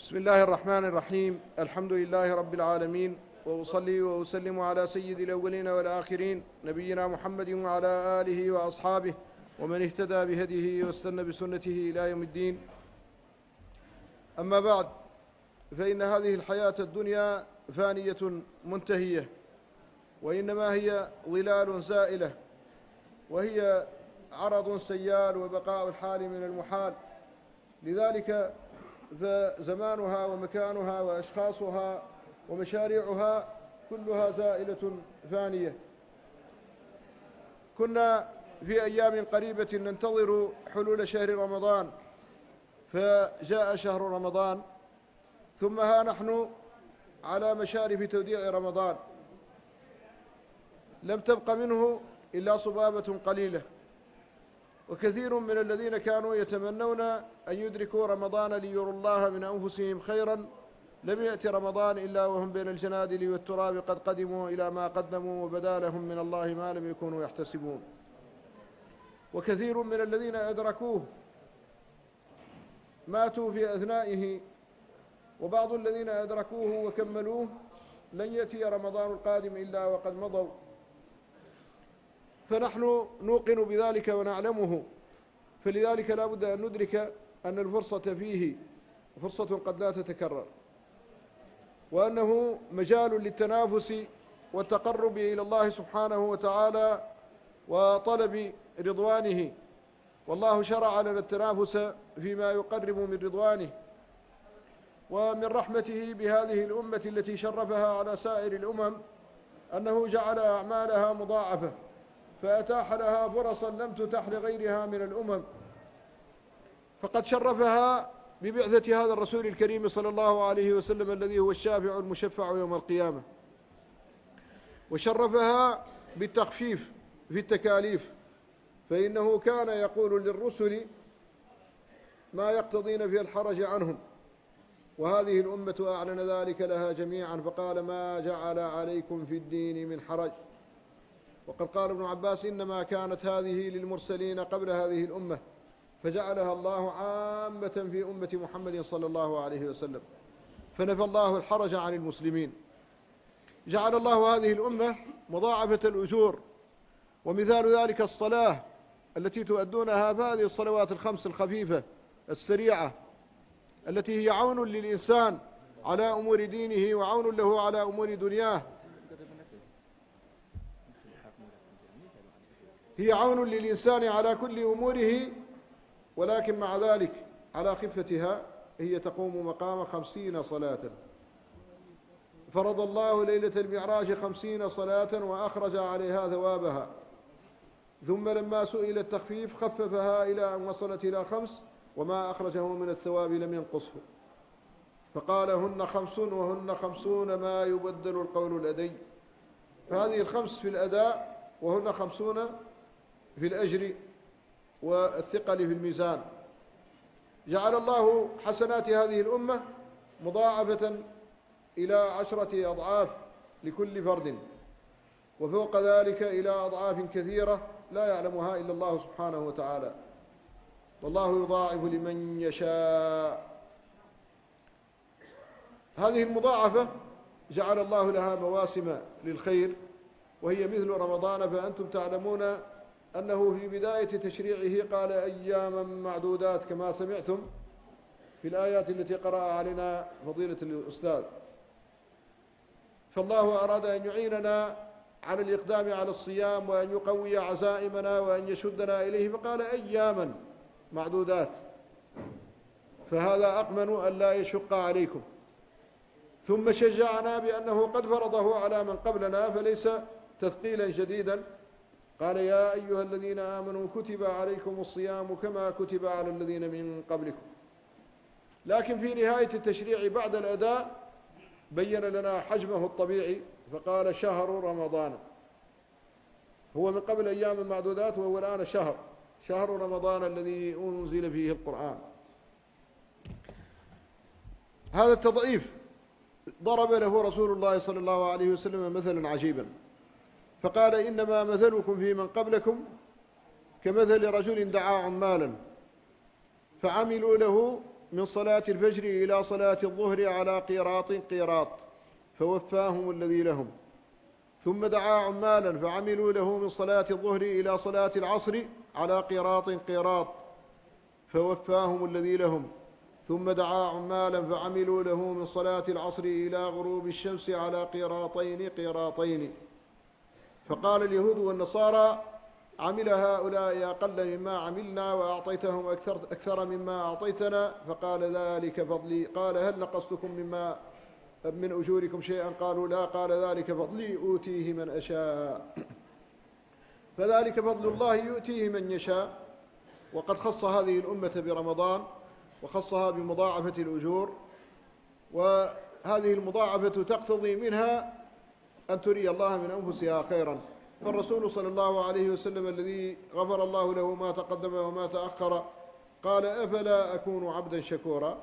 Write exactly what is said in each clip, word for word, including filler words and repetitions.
بسم الله الرحمن الرحيم. الحمد لله رب العالمين، وأصلي وأسلم على سيد الأولين والآخرين نبينا محمد وعلى آله وأصحابه ومن اهتدى بهديه واستنى بسنته إلى يوم الدين. أما بعد، فإن هذه الحياة الدنيا فانية منتهية، وإنما هي ظلال زائلة، وهي عرض سيال وبقاء الحال من المحال. لذلك فزمانها ومكانها وأشخاصها ومشاريعها كلها زائلة فانية. كنا في أيام قريبة ننتظر حلول شهر رمضان، فجاء شهر رمضان، ثم ها نحن على مشارف توديع رمضان، لم تبق منه إلا صبابة قليلة. وكثير من الذين كانوا يتمنون أن يدركوا رمضان ليروا الله من أنفسهم خيرا، لم يأتي رمضان إلا وهم بين الجنادل والتراب قد قدموا إلى ما قدموا، وبدا لهم من الله ما لم يكونوا يحتسبون. وكثير من الذين أدركوه ماتوا في أثنائه، وبعض الذين أدركوه وكملوه لن يأتي رمضان القادم إلا وقد مضوا. فنحن نوقن بذلك ونعلمه، فلذلك لا بد أن ندرك أن الفرصة فيه فرصة قد لا تتكرر، وأنه مجال للتنافس والتقرب إلى الله سبحانه وتعالى وطلب رضوانه. والله شرع لنا التنافس فيما يقرب من رضوانه. ومن رحمته بهذه الأمة التي شرفها على سائر الأمم أنه جعل أعمالها مضاعفة، فأتاح لها فرصا لم تتح لغيرها من الأمم. فقد شرفها ببعثة هذا الرسول الكريم صلى الله عليه وسلم الذي هو الشافع المشفع يوم القيامة، وشرفها بالتخفيف في التكاليف، فإنه كان يقول للرسل ما يقتضين في الحرج عنهم، وهذه الأمة أعلن ذلك لها جميعا، فقال ما جعل عليكم في الدين من حرج. وقد قال ابن عباس إنما كانت هذه للمرسلين قبل هذه الأمة، فجعلها الله عامة في أمة محمد صلى الله عليه وسلم، فنفى الله الحرج عن المسلمين. جعل الله هذه الأمة مضاعفة الأجور، ومثال ذلك الصلاة التي تؤدونها، فهذه الصلوات الخمس الخفيفة السريعة التي هي عون للإنسان على أمور دينه وعون له على أمور دنياه، هي عون للإنسان على كل أموره، ولكن مع ذلك على خفتها هي تقوم مقام خمسين صلاة. فرض الله ليلة المعراج خمسين صلاة وأخرج عليها ثوابها، ثم لما سئل التخفيف خففها إلى أن وصلت إلى خمس، وما أخرجه من الثواب لم ينقصه، فقال هن خمس وهن خمسون ما يبدل القول لدي. فهذه الخمس في الأداء، وهن خمسون في الأجر والثقل في الميزان. جعل الله حسنات هذه الأمة مضاعفة إلى عشرة أضعاف لكل فرد، وفوق ذلك إلى أضعاف كثيرة لا يعلمها إلا الله سبحانه وتعالى، والله يضاعف لمن يشاء. هذه المضاعفة جعل الله لها مواسم للخير، وهي مثل رمضان. فأنتم تعلمون أنه في بداية تشريعه قال أياما معدودات كما سمعتم في الآيات التي قرأ علينا فضيلة الأستاذ. فالله أراد أن يعيننا على الإقدام على الصيام، وأن يقوي عزائمنا وأن يشدنا إليه، فقال أياما معدودات، فهذا أقمن أن لا يشق عليكم. ثم شجعنا بأنه قد فرضه على من قبلنا، فليس تثقيلا شديدا. قال يا أيها الذين آمنوا كتب عليكم الصيام كما كتب على الذين من قبلكم. لكن في نهاية التشريع بعد الأداء بين لنا حجمه الطبيعي، فقال شهر رمضان. هو من قبل أيام معدودات، وهو الآن شهر شهر رمضان الذي أنزل فيه القرآن. هذا التضعيف ضرب له رسول الله صلى الله عليه وسلم مثلا عجيبا، فقال إنما مثلكم في من قبلكم كمثل رجل دعا عمالا فعملوا له من صلاة الفجر إلى صلاة الظهر على قيراط قيراط فوفاهم الذي لهم. ثم دعا عمالا فعملوا له من صلاة الظهر إلى صلاة العصر على قيراط قيراط فوفاهم الذي لهم. ثم دعا عمالا فعملوا له من صلاة العصر إلى غروب الشمس على قيراطين قيراطين. فقال اليهود والنصارى: عمل هؤلاء أقل مما عملنا وأعطيتهم أكثر, أكثر مما أعطيتنا. فقال: ذلك فضلي. قال: هل نقصتكم مما من أجوركم شيئا؟ قالوا: لا. قال: ذلك فضلي أوتيه من أشاء. فذلك فضل الله يؤتيه من يشاء. وقد خص هذه الأمة برمضان وخصها بمضاعفة الأجور، وهذه المضاعفة تقتضي منها أن تري الله من أنفسها خيرا. فالرسول صلى الله عليه وسلم الذي غفر الله له ما تقدم وما تأخر قال: أفلا أكون عبدا شكورا؟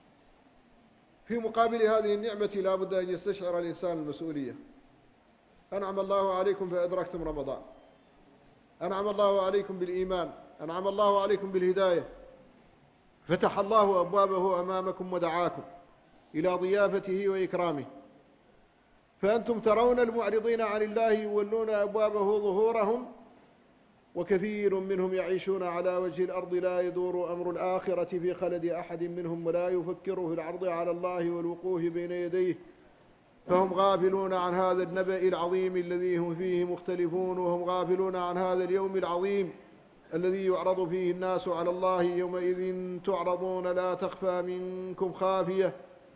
في مقابل هذه النعمة لا بد أن يستشعر الإنسان المسؤولية. أنعم الله عليكم فأدركتم رمضان، أنعم الله عليكم بالإيمان، أنعم الله عليكم بالهداية، فتح الله أبوابه أمامكم ودعاكم إلى ضيافته وإكرامه، فأنتم ترون المعرضين عن الله يولون أبوابه ظهورهم، وكثير منهم يعيشون على وجه الأرض لا يدور أمر الآخرة في خلد أحد منهم ولا يفكر في العرض على الله والوقوف بين يديه، فهم غافلون عن هذا النبأ العظيم الذي هم فيه مختلفون، وهم غافلون عن هذا اليوم العظيم الذي يعرض فيه الناس على الله. يومئذ تعرضون لا تخفى منكم خافية.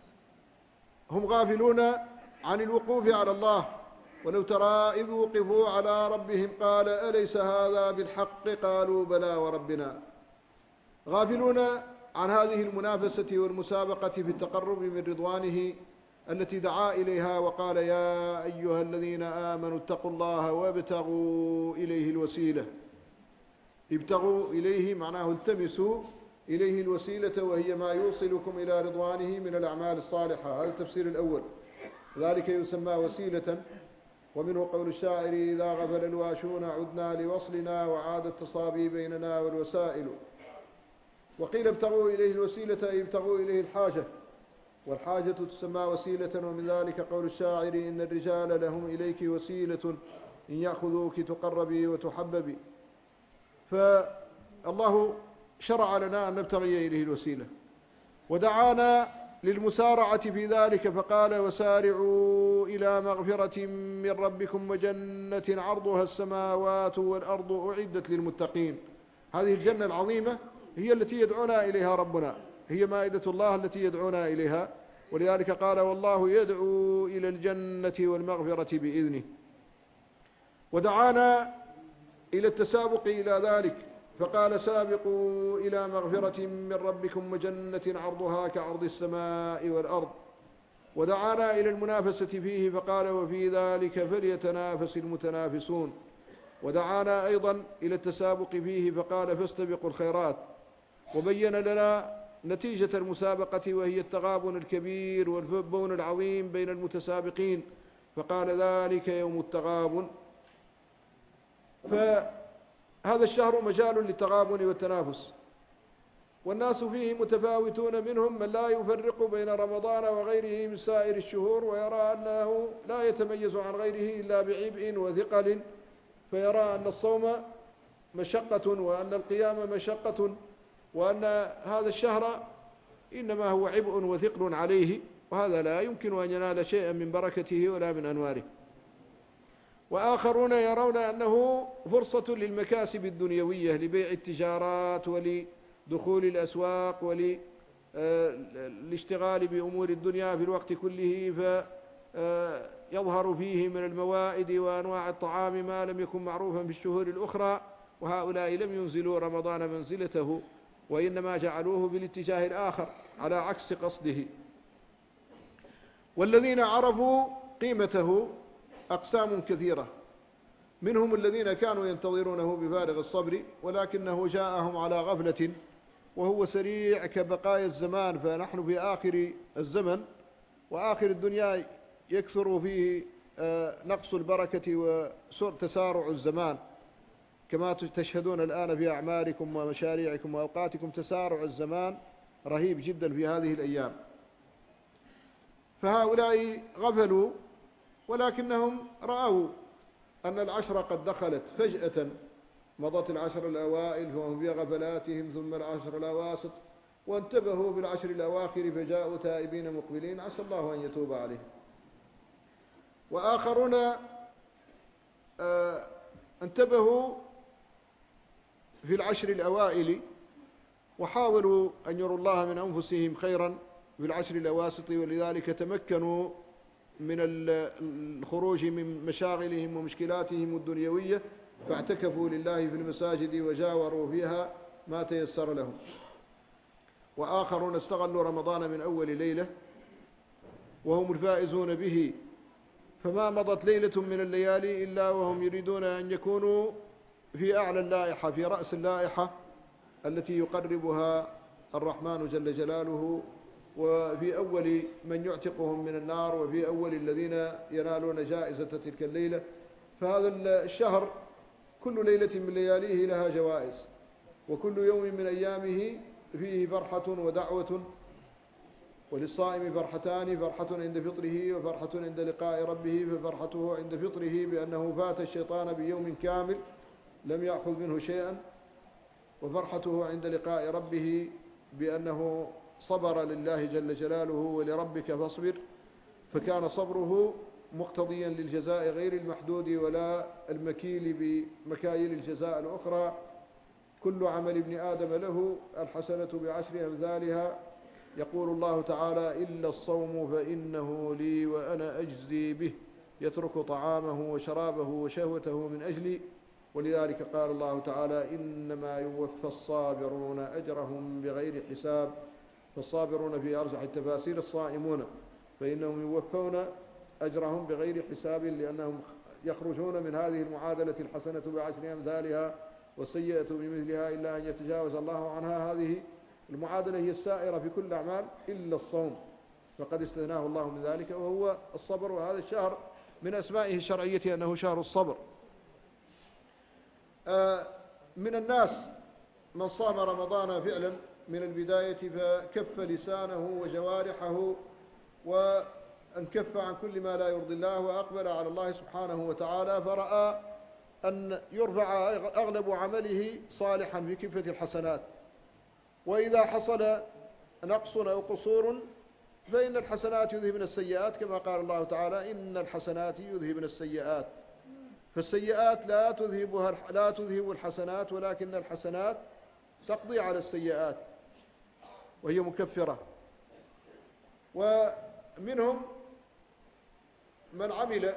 هم غافلون عن الوقوف على الله. ولو ترى إذ وقفوا على ربهم قال: أليس هذا بالحق؟ قالوا: بلى وربنا. غافلون عن هذه المنافسة والمسابقة في التقرب من رضوانه التي دعا إليها وقال: يا أيها الذين آمنوا اتقوا الله وابتغوا إليه الوسيلة. ابتغوا إليه معناه التمسوا إليه الوسيلة، وهي ما يوصلكم إلى رضوانه من الأعمال الصالحة. هذا التفسير الأول، ذلك يسمى وسيلة. ومنه قول الشاعر: إذا غفل الواشون عدنا لوصلنا وعاد التصابي بيننا والوسائل. وقيل ابتغوا إليه الوسيلة أي ابتغوا إليه الحاجة، والحاجة تسمى وسيلة. ومن ذلك قول الشاعر: إن الرجال لهم إليك وسيلة إن يأخذوك تقربي وتحببي. فالله شرع لنا أن نبتغي إليه الوسيلة، ودعانا للمسارعة في ذلك فقال: وسارعوا إلى مغفرة من ربكم وجنة عرضها السماوات والأرض أعدت للمتقين. هذه الجنة العظيمة هي التي يدعونا إليها ربنا، هي مائدة الله التي يدعونا إليها. ولذلك قال: والله يدعو إلى الجنة والمغفرة بإذنه. ودعانا إلى التسابق إلى ذلك فقال: سابقوا إلى مغفرة من ربكم وجنة عرضها كعرض السماء والأرض. ودعانا إلى المنافسة فيه فقال: وفي ذلك فليتنافس المتنافسون. ودعانا أيضا إلى التسابق فيه فقال: فاستبقوا الخيرات. وبين لنا نتيجة المسابقة وهي التغابن الكبير والفبون العظيم بين المتسابقين فقال: ذلك يوم التغابن. فهذا الشهر مجال للتغابن والتنافس، والناس فيه متفاوتون، منهم من لا يفرق بين رمضان وغيره من سائر الشهور ويرى أنه لا يتميز عن غيره إلا بعبء وثقل، فيرى أن الصوم مشقة وأن القيام مشقة وأن هذا الشهر إنما هو عبء وثقل عليه، وهذا لا يمكن أن ينال شيئا من بركته ولا من أنواره. وآخرون يرون أنه فرصة للمكاسب الدنيوية، لبيع التجارات ولدخول الأسواق وللاشتغال بأمور الدنيا في الوقت كله، فيظهر فيه من الموائد وأنواع الطعام ما لم يكن معروفا في الشهور الأخرى. وهؤلاء لم ينزلوا رمضان منزلته، وإنما جعلوه بالاتجاه الآخر على عكس قصده. والذين عرفوا قيمته أقسام كثيرة، منهم الذين كانوا ينتظرونه بفارغ الصبر ولكنه جاءهم على غفلة وهو سريع كبقايا الزمان، فنحن في آخر الزمن وآخر الدنيا يكثر فيه نقص البركة وتسارع الزمان، كما تشهدون الآن في أعمالكم ومشاريعكم وأوقاتكم تسارع الزمان رهيب جدا في هذه الأيام. فهؤلاء غفلوا، ولكنهم رأوا أن العشر قد دخلت فجأة، مضت العشر الأوائل فهم في غفلاتهم، ثم العشر الأواسط، وانتبهوا بالعشر الأواخر فجاءوا تائبين مقبلين، عسى الله أن يتوب عليهم. وآخرون آه انتبهوا في العشر الأوائل وحاولوا أن يروا الله من أنفسهم خيرا في العشر الأواسط، ولذلك تمكنوا من الخروج من مشاغلهم ومشكلاتهم الدنيوية، فاعتكفوا لله في المساجد وجاوروا فيها ما تيسر لهم. وآخرون استغلوا رمضان من أول ليلة وهم الفائزون به، فما مضت ليلة من الليالي إلا وهم يريدون أن يكونوا في أعلى اللائحة، في رأس اللائحة التي يقربها الرحمن جل جلاله، وفي أول من يعتقهم من النار، وفي أول الذين ينالون جائزة تلك الليلة. فهذا الشهر كل ليلة من لياليه لها جوائز، وكل يوم من أيامه فيه فرحة ودعوة. وللصائم فرحتان، فرحة عند فطره وفرحة عند لقاء ربه، ففرحته عند فطره بأنه فات الشيطان بيوم كامل لم يأخذ منه شيئا، وفرحته عند لقاء ربه بأنه صبر لله جل جلاله ولربك فاصبر، فكان صبره مقتضيا للجزاء غير المحدود ولا المكيل بمكاييل الجزاء الأخرى. كل عمل ابن آدم له الحسنة بعشر أمثالها، يقول الله تعالى: إلا الصوم فإنه لي وأنا أجزي به، يترك طعامه وشرابه وشهوته من أجلي. ولذلك قال الله تعالى: إنما يوفى الصابرون أجرهم بغير حساب. فالصابرون في أرجح التفاسير الصائمون، فإنهم يوفون أجرهم بغير حساب، لأنهم يخرجون من هذه المعادلة الحسنة بعشر أمثالها والسيئة بمثلها إلا أن يتجاوز الله عنها. هذه المعادلة هي السائرة في كل الأعمال إلا الصوم، فقد استثناه الله من ذلك وهو الصبر. وهذا الشهر من أسمائه الشرعية أنه شهر الصبر. من الناس من صام رمضان فعلا من البداية فكف لسانه وجوارحه وانكف عن كل ما لا يرضي الله، وأقبل على الله سبحانه وتعالى، فرأى أن يرفع أغلب عمله صالحا في كفة الحسنات. وإذا حصل نقص أو قصور فإن الحسنات يذهبن السيئات، كما قال الله تعالى: إن الحسنات يذهبن السيئات. فالسيئات لا تذهبها لا تذهب الحسنات، ولكن الحسنات تقضي على السيئات وهي مكفرة. ومنهم من عمل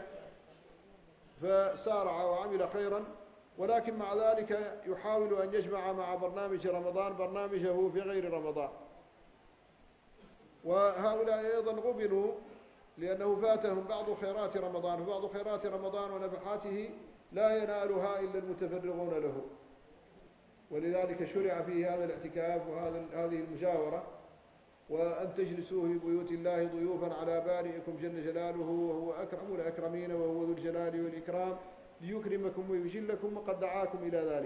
فسارع وعمل خيرا، ولكن مع ذلك يحاول أن يجمع مع برنامج رمضان برنامجه في غير رمضان. وهؤلاء أيضا غبنوا، لأنه فاتهم بعض خيرات رمضان، وبعض خيرات رمضان ونفحاته لا ينالها إلا المتفرغون له. ولذلك شرع فيه هذا الاعتكاف وهذه المجاورة، وأن تجلسوا في بيوت الله ضيوفا على بارئكم جل جلاله وهو أكرم الأكرمين وهو ذو الجلال والإكرام ليكرمكم ويجلكم، وقد دعاكم إلى ذلك.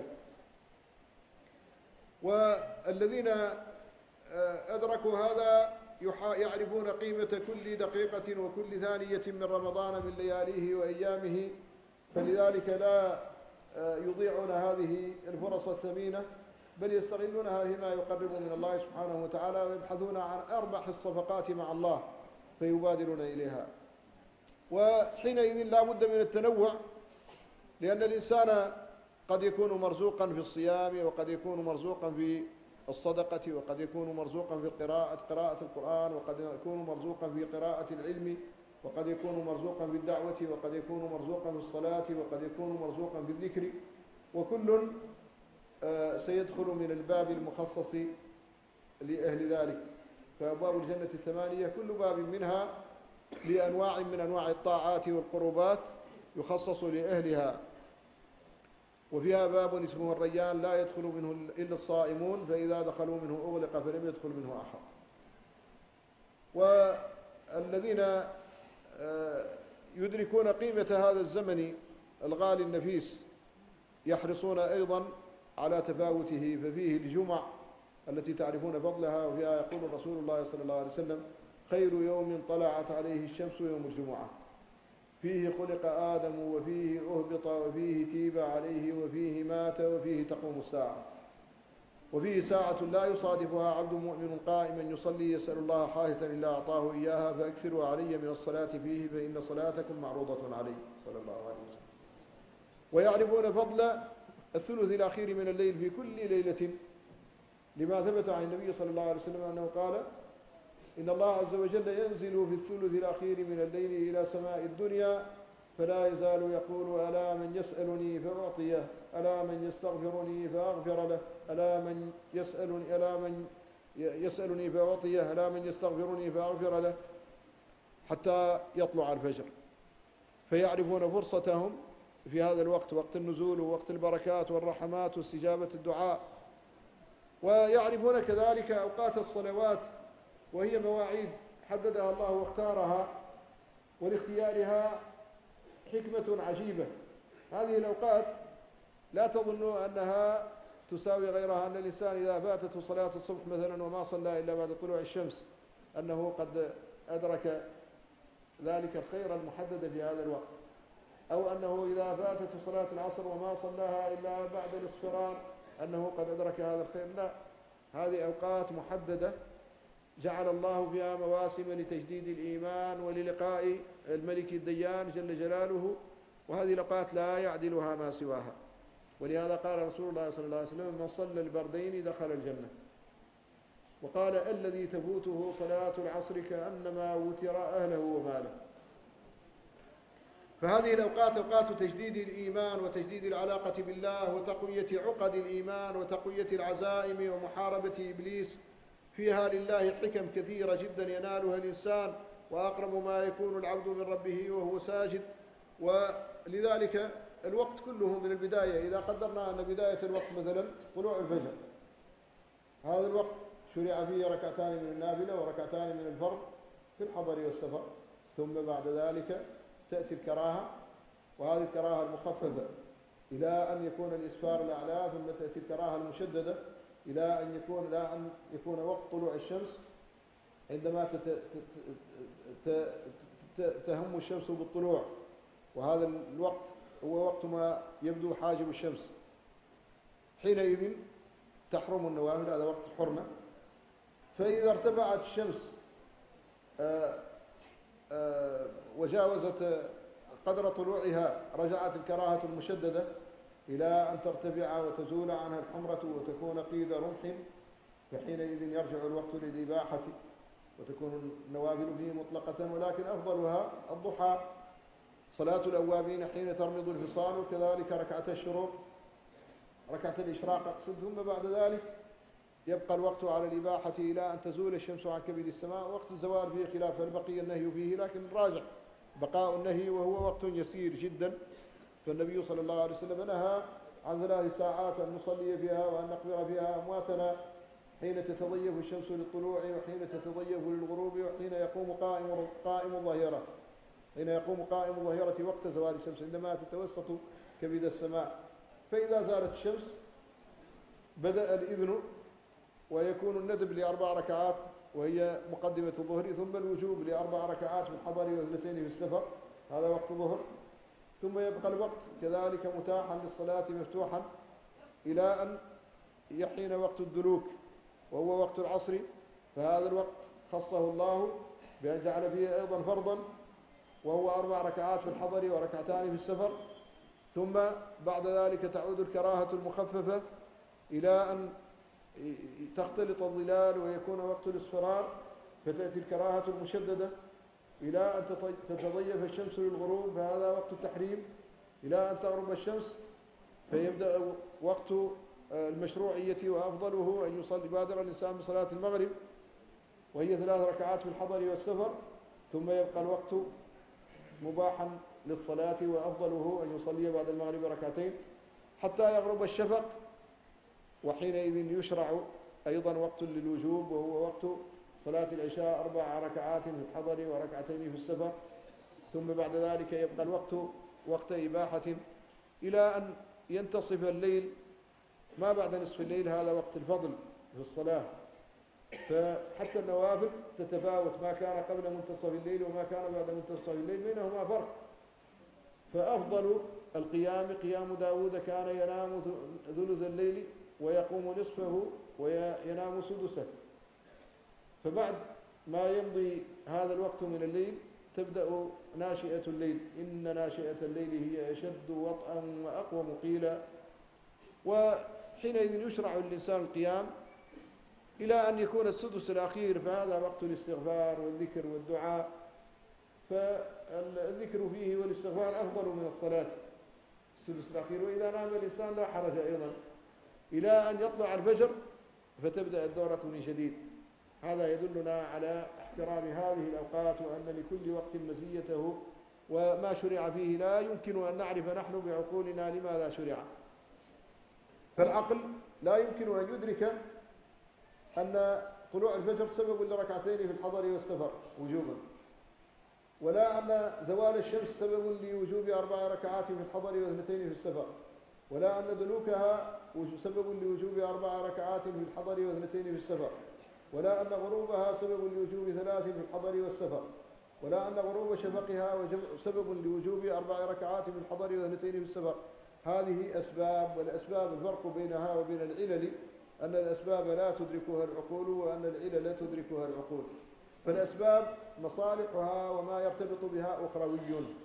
والذين أدركوا هذا يعرفون قيمة كل دقيقة وكل ثانية من رمضان من لياليه وأيامه، فلذلك لا يضيعون هذه الفرص الثمينة، بل يستغلونها فيما يقرب من الله سبحانه وتعالى، ويبحثون عن أربح الصفقات مع الله فيبادرون إليها. وحينئذ لا بد من التنوع، لأن الإنسان قد يكون مرزوقا في الصيام، وقد يكون مرزوقا في الصدقة، وقد يكون مرزوقا في قراءة قراءة القرآن، وقد يكون مرزوقا في قراءة العلم، وقد يكون مرزوقا في الدعوة، وقد يكون مرزوقا في الصلاة، وقد يكون مرزوقا في الذكر، وكل سيدخل من الباب المخصص لأهل ذلك. فأبواب الجنة الثمانية كل باب منها لأنواع من أنواع الطاعات والقربات يخصص لأهلها، وفيها باب اسمه الريان لا يدخل منه إلا الصائمون، فإذا دخلوا منه أغلق فلم يدخل منه أحد. والذين يدركون قيمة هذا الزمن الغالي النفيس يحرصون أيضا على تفاوته، ففيه الجمع التي تعرفون فضلها، وفيها يقول رسول الله صلى الله عليه وسلم: خير يوم طلعت عليه الشمس يوم الجمعة، فيه خلق آدم وفيه أهبط وفيه تيب عليه وفيه مات وفيه تقوم الساعة، وفيه ساعة لا يصادفها عبد مؤمن قائما يصلي يسأل الله حاجة إلا أعطاه إياها، فأكثروا علي من الصلاة فيه فإن صلاتكم معروضة عليه صلى الله عليه وسلم. ويعرفون فضل الثلث الأخير من الليل في كل ليلة، لما ثبت عن النبي صلى الله عليه وسلم أنه قال: إن الله عز وجل ينزل في الثلث الأخير من الليل إلى سماء الدنيا، فلا يزال يقول: ألا من يسألني فأعطيه، ألا من يستغفرني فأغفر له، ألا من يسألني ألا من يسألني فأعطيه، ألا من يستغفرني فأغفر له، حتى يطلع الفجر. فيعرفون فرصتهم في هذا الوقت، وقت النزول ووقت البركات والرحمات واستجابة الدعاء. ويعرفون كذلك أوقات الصلوات، وهي مواعيد حددها الله واختارها، ولاختيارها حكمة عجيبة. هذه الأوقات لا تظنوا أنها تساوي غيرها، أن الإنسان إذا فاتته صلاة الصبح مثلا وما صلى إلا بعد طلوع الشمس أنه قد أدرك ذلك الخير المحدد في هذا الوقت، أو أنه إذا فاتته صلاة العصر وما صلاها إلا بعد الاصفرار أنه قد أدرك هذا الخير. لا، هذه أوقات محددة جعل الله فيها مواسم لتجديد الإيمان وللقاء الملك الديان جل جلاله، وهذه الأوقات لا يعدلها ما سواها. ولهذا قال رسول الله صلى الله عليه وسلم: من صلى البردين دخل الجنة. وقال: الذي تفوته صلاة العصر كأنما وتر أهله وماله. فهذه الأوقات أوقات تجديد الإيمان وتجديد العلاقة بالله وتقوية عقد الإيمان وتقوية العزائم ومحاربة إبليس. فيها لله حكم كثيرة جدا ينالها الإنسان، وأقرب ما يكون العبد من ربه وهو ساجد. ولذلك الوقت كله من البداية، إذا قدرنا أن بداية الوقت مثلا طلوع الفجر، هذا الوقت شرع فيه ركعتان من النافلة وركعتان من الفرض في الحضر والسفر. ثم بعد ذلك تأتي الكراهة، وهذه الكراهة المخففة إلى أن يكون الإسفار الأعلى، ثم تأتي الكراهة المشددة إلى أن يكون إلى أن يكون وقت طلوع الشمس، عندما تهم الشمس بالطلوع، وهذا الوقت هو وقت ما يبدو حاجب الشمس، حينئذ تحرم النوافل، هذا وقت الحرمة. فإذا ارتفعت الشمس آآ آآ وجاوزت قدر طلوعها رجعت الكراهة المشددة إلى أن ترتفع وتزول عنها الحمرة وتكون قيد رمح، فحينئذ يرجع الوقت للإباحة وتكون النوافل فيه مطلقة. ولكن أفضلها الضحى، صلاة الأوابين حين ترمض الفصال، وكذلك ركعة الشروق، ركعة الإشراق أقصد. ثم بعد ذلك يبقى الوقت على الإباحة إلى أن تزول الشمس عن كبد السماء. وقت الزوال فيه خلاف، البقي النهي فيه، لكن الراجح بقاء النهي، وهو وقت يسير جدا. فالنبي صلى الله عليه وسلم نهى عن ثلاث ساعات أن نصلي فيها وأن نقبر فيها أمواتنا، حين تتضيف الشمس للطلوع، وحين تتضيف للغروب، وحين يقوم قائم قائم الظهيرة حين يقوم قائم الظهيرة وقت زوال الشمس عندما تتوسط كبد السماء. فإذا زالت الشمس بدأ الإذن، ويكون الندب لأربع ركعات وهي مقدمة الظهر، ثم الوجوب لأربع ركعات في الحضر واثنتين في السفر، هذا وقت الظهر. ثم يبقى الوقت كذلك متاحا للصلاة مفتوحا إلى أن يحين وقت الدلوك، وهو وقت العصر. فهذا الوقت خصه الله بأن جعل فيه أيضا فرضا، وهو أربع ركعات في الحضر وركعتان في السفر. ثم بعد ذلك تعود الكراهة المخففة إلى أن تختلط الظلال ويكون وقت الاصفرار، فتأتي الكراهة المشددة إلى أن تتضيف الشمس للغروب، فهذا وقت التحريم، إلى أن تغرب الشمس، فيبدأ وقت المشروعية، وأفضله أن يصلي بادر الإنسان بصلاة المغرب وهي ثلاث ركعات في الحضر والسفر. ثم يبقى الوقت مباحا للصلاة، وأفضله أن يصلي بعد المغرب ركعتين حتى يغرب الشفق، وحينئذ يشرع أيضا وقت للوجوب، وهو وقت صلاة العشاء أربع ركعات في الحضر وركعتين في السفر. ثم بعد ذلك يبقى الوقت وقت إباحة إلى أن ينتصف الليل. ما بعد نصف الليل هذا وقت الفضل، في الصلاة، فحتى النوافل تتفاوت، ما كان قبل منتصف الليل وما كان بعد منتصف الليل بينهما فرق. فأفضل القيام قيام داود، كان ينام ثلث الليل ويقوم نصفه وينام سدسه. فبعد ما يمضي هذا الوقت من الليل تبدأ ناشئة الليل، إن ناشئة الليل هي أشد وطئا وأقوم قيلا. وحينئذ يشرع للإنسان القيام إلى أن يكون السدس الأخير، فهذا وقت الاستغفار والذكر والدعاء، فالذكر فيه والاستغفار أفضل من الصلاة السدس الأخير. وإذا نام الإنسان لا حرج أيضا إلى أن يطلع الفجر فتبدأ الدورة من جديد. هذا يدلنا على احترام هذه الأوقات، وأن لكل وقت مزيته وما شرع فيه. لا يمكن أن نعرف نحن بعقولنا لماذا شرع، فالعقل لا يمكن أن يدرك أن طلوع الفجر سبب لركعتين في الحضر والسفر وجوبا، ولا أن زوال الشمس سبب لوجوب أربع ركعات في الحضر واثنتين في السفر، ولا أن دلوكها سبب لوجوب أربع ركعات في الحضر واثنتين في السفر، ولا أن غروبها سبب لوجوب ثلاث في الحضر والسفر، ولا أن غروب شفقها سبب لوجوب أربع ركعات في الحضر واثنتين في السفر. هذه أسباب، والأسباب الفرق بينها وبين العلل أن الأسباب لا تدركها العقول، وأن العلل لا تدركها العقول. فالأسباب مصالحها وما يرتبط بها أخروي،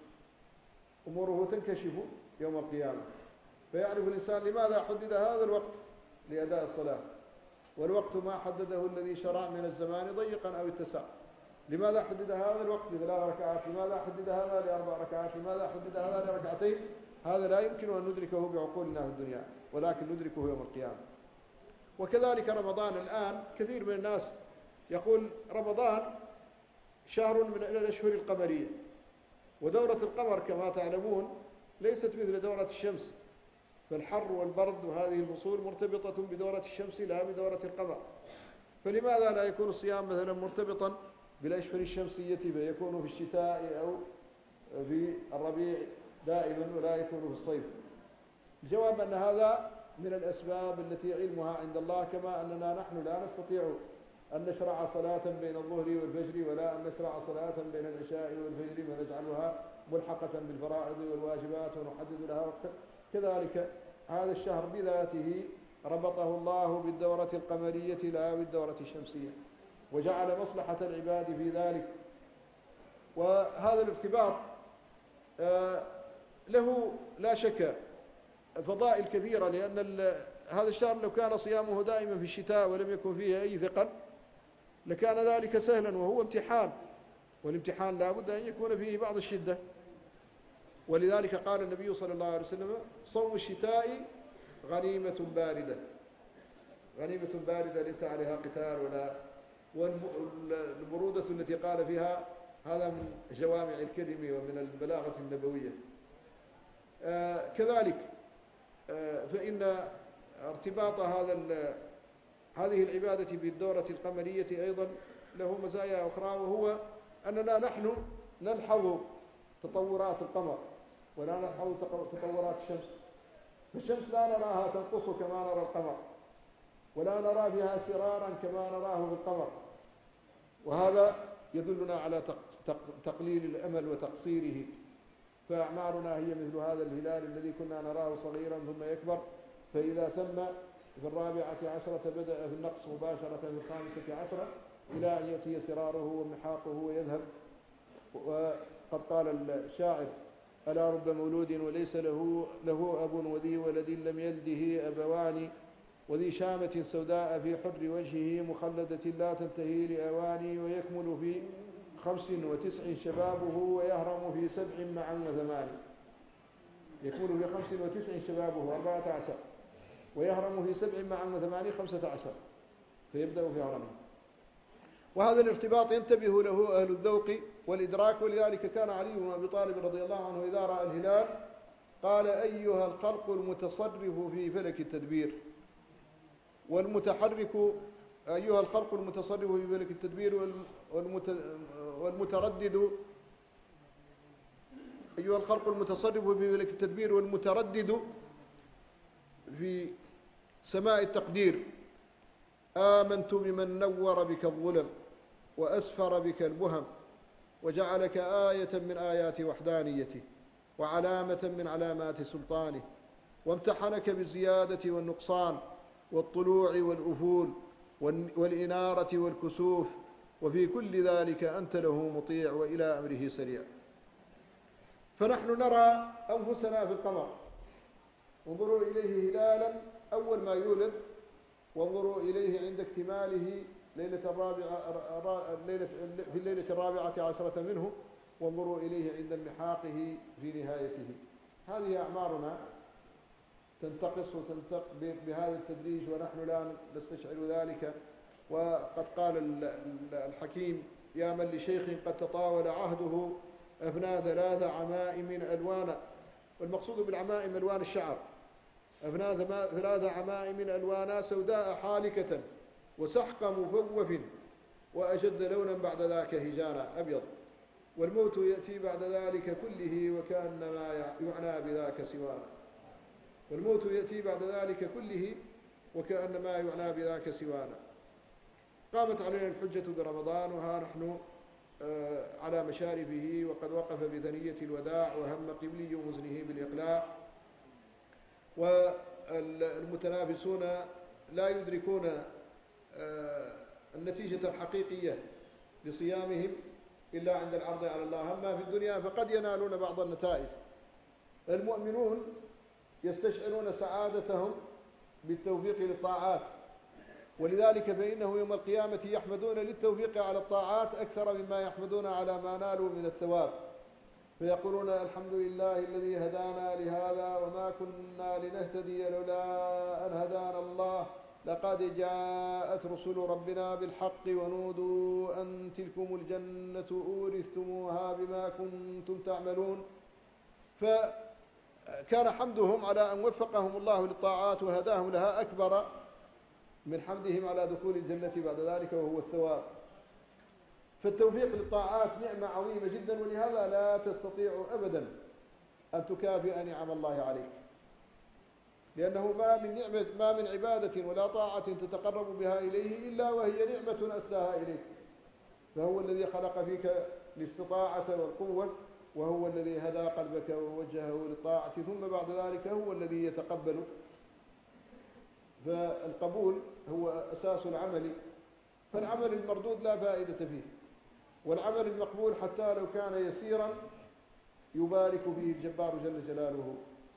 أموره تنكشف يوم القيامة، فيعرف الإنسان لماذا حدد هذا الوقت لأداء الصلاة، والوقت ما حدده الذي شرع من الزمان ضيقا أو اتسع. لماذا حدد هذا الوقت لثلاث ركعات؟ لماذا حدد هذا لأربع ركعات؟ لماذا حدد هذا لركعتين؟ هذا لا يمكن أن ندركه بعقولنا في الدنيا، ولكن ندركه يوم القيامة. وكذلك رمضان الآن كثير من الناس يقول رمضان شهر من الأشهر القمرية، ودورة القمر كما تعلمون ليست مثل دورة الشمس، فالحر والبرد وهذه الفصول مرتبطة بدورة الشمس لا بدورة القمر. فلماذا لا يكون الصيام مثلا مرتبطا بالأشهر الشمسية فيكون في الشتاء أو في الربيع دائما ولا يكون في الصيف؟ الجواب أن هذا من الأسباب التي علمها عند الله، كما أننا نحن لا نستطيع أن نشرع صلاة بين الظهر والفجر، ولا أن نشرع صلاة بين العشاء والفجر ونجعلها ملحقة بالفرائض والواجبات ونحدد لها وقتا. كذلك هذا الشهر بذاته ربطه الله بالدورة القمرية لا بالدورة الشمسية، وجعل مصلحة العباد في ذلك. وهذا الارتباط له لا شك فضائل كثيرة، لأن هذا الشهر لو كان صيامه دائما في الشتاء ولم يكن فيه أي ثقل لكان ذلك سهلا، وهو امتحان، والامتحان لا بد أن يكون فيه بعض الشدة. ولذلك قال النبي صلى الله عليه وسلم صوم الشتاء غنيمة باردة. غنيمة باردة ليس عليها قتال ولا، والبرودة التي قال فيها هذا من جوامع الكلم ومن البلاغة النبوية. آه كذلك آه فإن ارتباط هذا هذه العبادة بالدورة القمرية أيضا له مزايا أخرى، وهو أننا نحن نلحظ تطورات القمر ولا نلحظ تطورات الشمس. فالشمس لا نراها تنقص كما نرى القمر، ولا نرى فيها سرارا كما نراه في القمر، وهذا يدلنا على تقليل الأمل وتقصيره. فأعمارنا هي مثل هذا الهلال الذي كنا نراه صغيرا ثم يكبر، فإذا تم في الرابعة عشرة بدأ في النقص مباشرة في الخامسة عشرة إلى أن يأتي سراره ومحاقه ويذهب. وقد قال الشاعر ألا رب مولود وليس له, له أب، وذي ولد لم يلده أبوان، وذي شامة سوداء في حر وجهه مخلدة لا تنتهي لأواني، ويكمل في خمس وتسع شبابه ويهرم في سبع معا وثمان. يكمل في خمس وتسع شبابه أربعة عشر، ويهرم في سبع معا وثمان خمسة عشر، فيبدأ في هرمه. وهذا الارتباط ينتبه له أهل الذوق والإدراك. ولذلك كان علي بن أبي طالب رضي الله عنه إذا رأى الهلال قال أيها الخلق المتصرف في فلك التدبير والمتحرك أيها الخلق المتصرف في فلك التدبير والمتردد أيها الخلق المتصرف في فلك التدبير والمتردد في سماء التقدير. آمنت بمن نور بك الظلم وأسفر بك البهم وجعلك آية من آيات وحدانيته وعلامة من علامات سلطانه، وامتحنك بالزيادة والنقصان والطلوع والأفول والإنارة والكسوف، وفي كل ذلك أنت له مطيع وإلى أمره سريع. فنحن نرى أنفسنا في القمر، انظروا إليه هلالا أول ما يولد، وانظروا إليه عند اكتماله ليلة الرابعة ليلة في الليلة الرابعة عشرة منه، وانظروا إليه عند انمحاقه في نهايته. هذه أعمارنا تنتقص وتنتق بهذا التدريج ونحن لا نستشعر ذلك. وقد قال الحكيم: يا من لشيخ قد تطاول عهده أفنى ثلاث عمائم ألوانا. والمقصود بالعمائم ألوان الشعر. أفنى ثلاث عمائم ألوانا سوداء حالكة وسحق مفوف وأشد لونا بعد ذاك هجانا أبيض، والموت يأتي بعد ذلك كله وكأنما يعنى بذاك سوانا. والموت يأتي بعد ذلك كله وكأنما يعنى بذاك سوانا. قامت علينا الحجة برمضان وها نحن على مشارفه، وقد وقف بثنية الوداع وهم قبلي مزنه بالإقلاع، والمتنافسون لا يدركون النتيجة الحقيقية لصيامهم إلا عند العرض على الله. أما في الدنيا فقد ينالون بعض النتائج. المؤمنون يستشعرون سعادتهم بالتوفيق للطاعات، ولذلك فإنه يوم القيامة يحمدون للتوفيق على الطاعات أكثر مما يحمدون على ما نالوا من الثواب، فيقولون: الحمد لله الذي هدانا لهذا وما كنا لنهتدي لولا أن هدانا الله، لقد جاءت رسل ربنا بالحق ونودوا أن تلكم الجنة أورثتموها بما كنتم تعملون. فكان حمدهم على أن وفقهم الله للطاعات وهداهم لها أكبر من حمدهم على دخول الجنة بعد ذلك، وهو الثواب. فالتوفيق للطاعات نعمة عظيمة جدا، ولهذا لا تستطيع أبدا أن تكافئ نعم الله عليك، لأنه ما من نعمة ما من عبادة ولا طاعة تتقرب بها إليه إلا وهي نعمة أسداها إليك. فهو الذي خلق فيك الاستطاعة والقوة، وهو الذي هدى قلبك ووجهه للطاعة، ثم بعد ذلك هو الذي يتقبل. فالقبول هو أساس العمل، فالعمل المردود لا فائدة فيه، والعمل المقبول حتى لو كان يسيرا يبارك فيه الجبار جل جلاله.